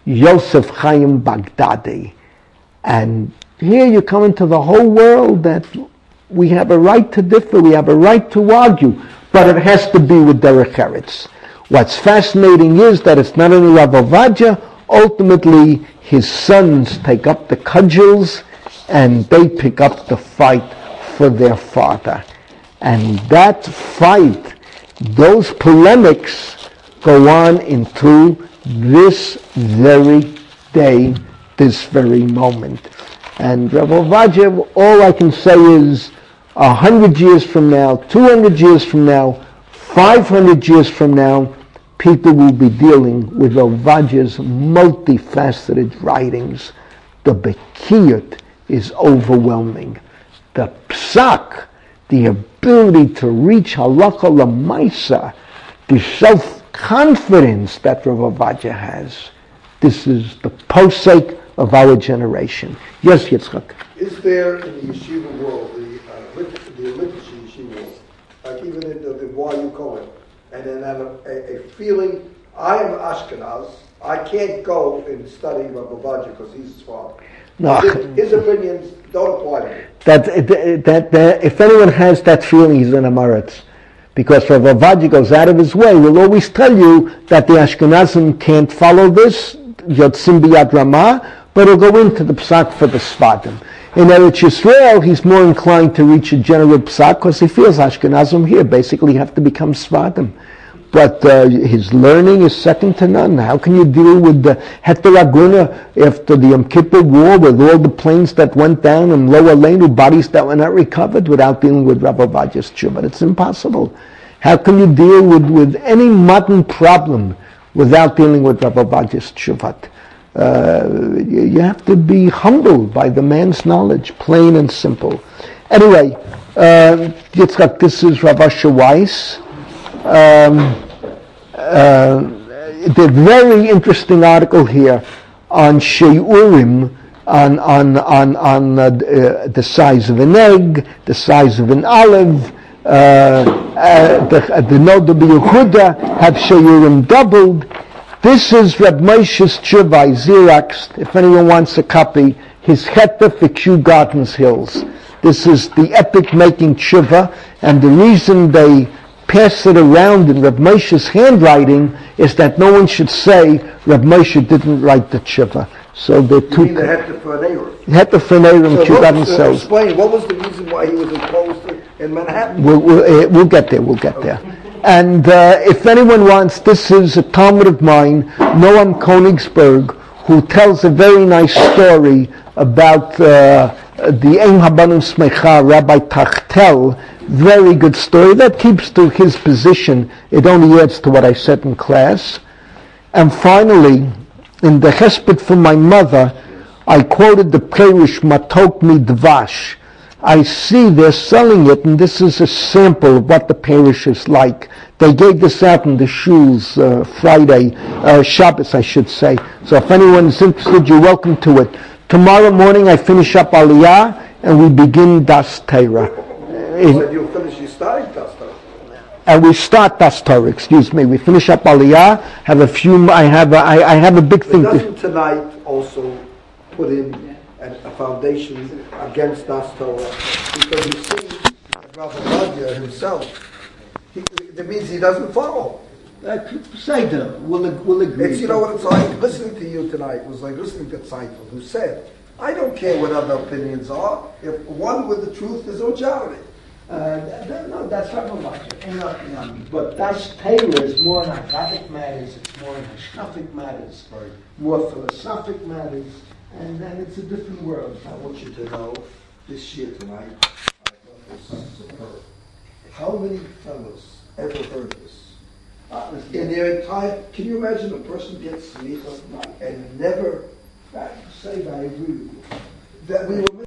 Yosef Chaim Baghdadi. And here you come into the whole world that we have a right to differ, we have a right to argue, but it has to be with Derech Eretz. What's fascinating is that it's not only Rav Ovadia, ultimately his sons take up the cudgels and they pick up the fight for their father. And that fight, those polemics go on into this very day, this very moment. And Rav Ovadia, all I can say is a hundred years from now, two hundred years from now, five hundred years from now, people will be dealing with Ovadia's multifaceted writings. The Bekiyut is overwhelming. The Psak, the ability to reach Halacha L'maisa, the self-confidence that Rav Ovadia has, this is the posek of our generation. Yes, Yitzchak. Is there in the yeshiva world, the uh, lit- the literacy yeshiva world, like even in the, the why you call it, and then have a, a, a feeling, I am Ashkenaz, I can't go and study Rav Ovadia because he's his father. No. His, his opinions don't apply to me. That, that, that, that, if anyone has that feeling, he's in a Maretz. Because Rav Ovadia goes out of his way. We'll always tell you that the Ashkenazim can't follow this, Yotzim B'Yad Ramah, but he'll go into the Psak for the Sfadim. In Eretz Yisrael, he's more inclined to reach a general Psak because he feels Ashkenazim here basically have to become Sfadim. But uh, his learning is second to none. How can you deal with the Heter Aguna after the Yom Kippur War with all the planes that went down and Lower Lane, bodies that were not recovered without dealing with Rav Ovadia's Tshuva? It's impossible. How can you deal with, with any modern problem without dealing with Rav Ovadia's Tshuva? Uh, you, you have to be humbled by the man's knowledge, plain and simple. Anyway, uh, Yitzchak, this is Rav Asher Weiss. Um, uh, the very interesting article here on Sheurim, on on on on uh, uh, the size of an egg, the size of an olive. Uh, uh, the the Noda B'Yehuda have Sheurim doubled. This is Reb Moshe's Tshuva, Xeroxed. If anyone wants a copy, his Cheta for Kew Gardens Hills. This is the epic making Tshuva, and the reason they pass it around in Reb Moshe's handwriting is that no one should say Reb Moshe didn't write the Tshuva. So the two. You mean the Heter Ferneirim? Heter Ferneirim, Kew Gardens So Hills. explain, what was the reason why he was exposed in Manhattan? We'll, we'll, uh, we'll get there, we'll get there. And uh, if anyone wants, this is a Talmud of mine, Noam Konigsberg, who tells a very nice story about uh, the Ein Habanim Smecha, Rabbi Tachtel. Very good story. That keeps to his position. It only adds to what I said in class. And finally, in the Chesped for my mother, I quoted the Perish Matok Midvash. I see they're selling it, and this is a sample of what the parish is like. They gave this out in the shuls uh, Friday, uh, Shabbos, I should say. So if anyone is interested, you're welcome to it. Tomorrow morning I finish up Aliyah, and we begin Das Torah. You said you'll finish your starting Das Torah. And we start Das Torah, excuse me. We finish up Aliyah, have a few, I have a, I, I have a big But thing. doesn't tonight also put in a, a foundation against Das Torah? Because you see, Rav Ovadia himself, he, that means he doesn't follow. Seder, we'll, we'll agree. It's, you know what it's like? Listening to you tonight was like listening to Seinfeld, who said, I don't care what other opinions are, if one with the truth is a majority. Uh, th- th- no, that's not much. But Das Torah is more on halachic matters, it's more on hashkafic matters, more philosophic matters, and then it's a different world. I want you to know, this year tonight, I thought this was superb. How many fellows ever heard this? In their entire, can you imagine a person gets smicha and never, Say that, I agree with you. that we were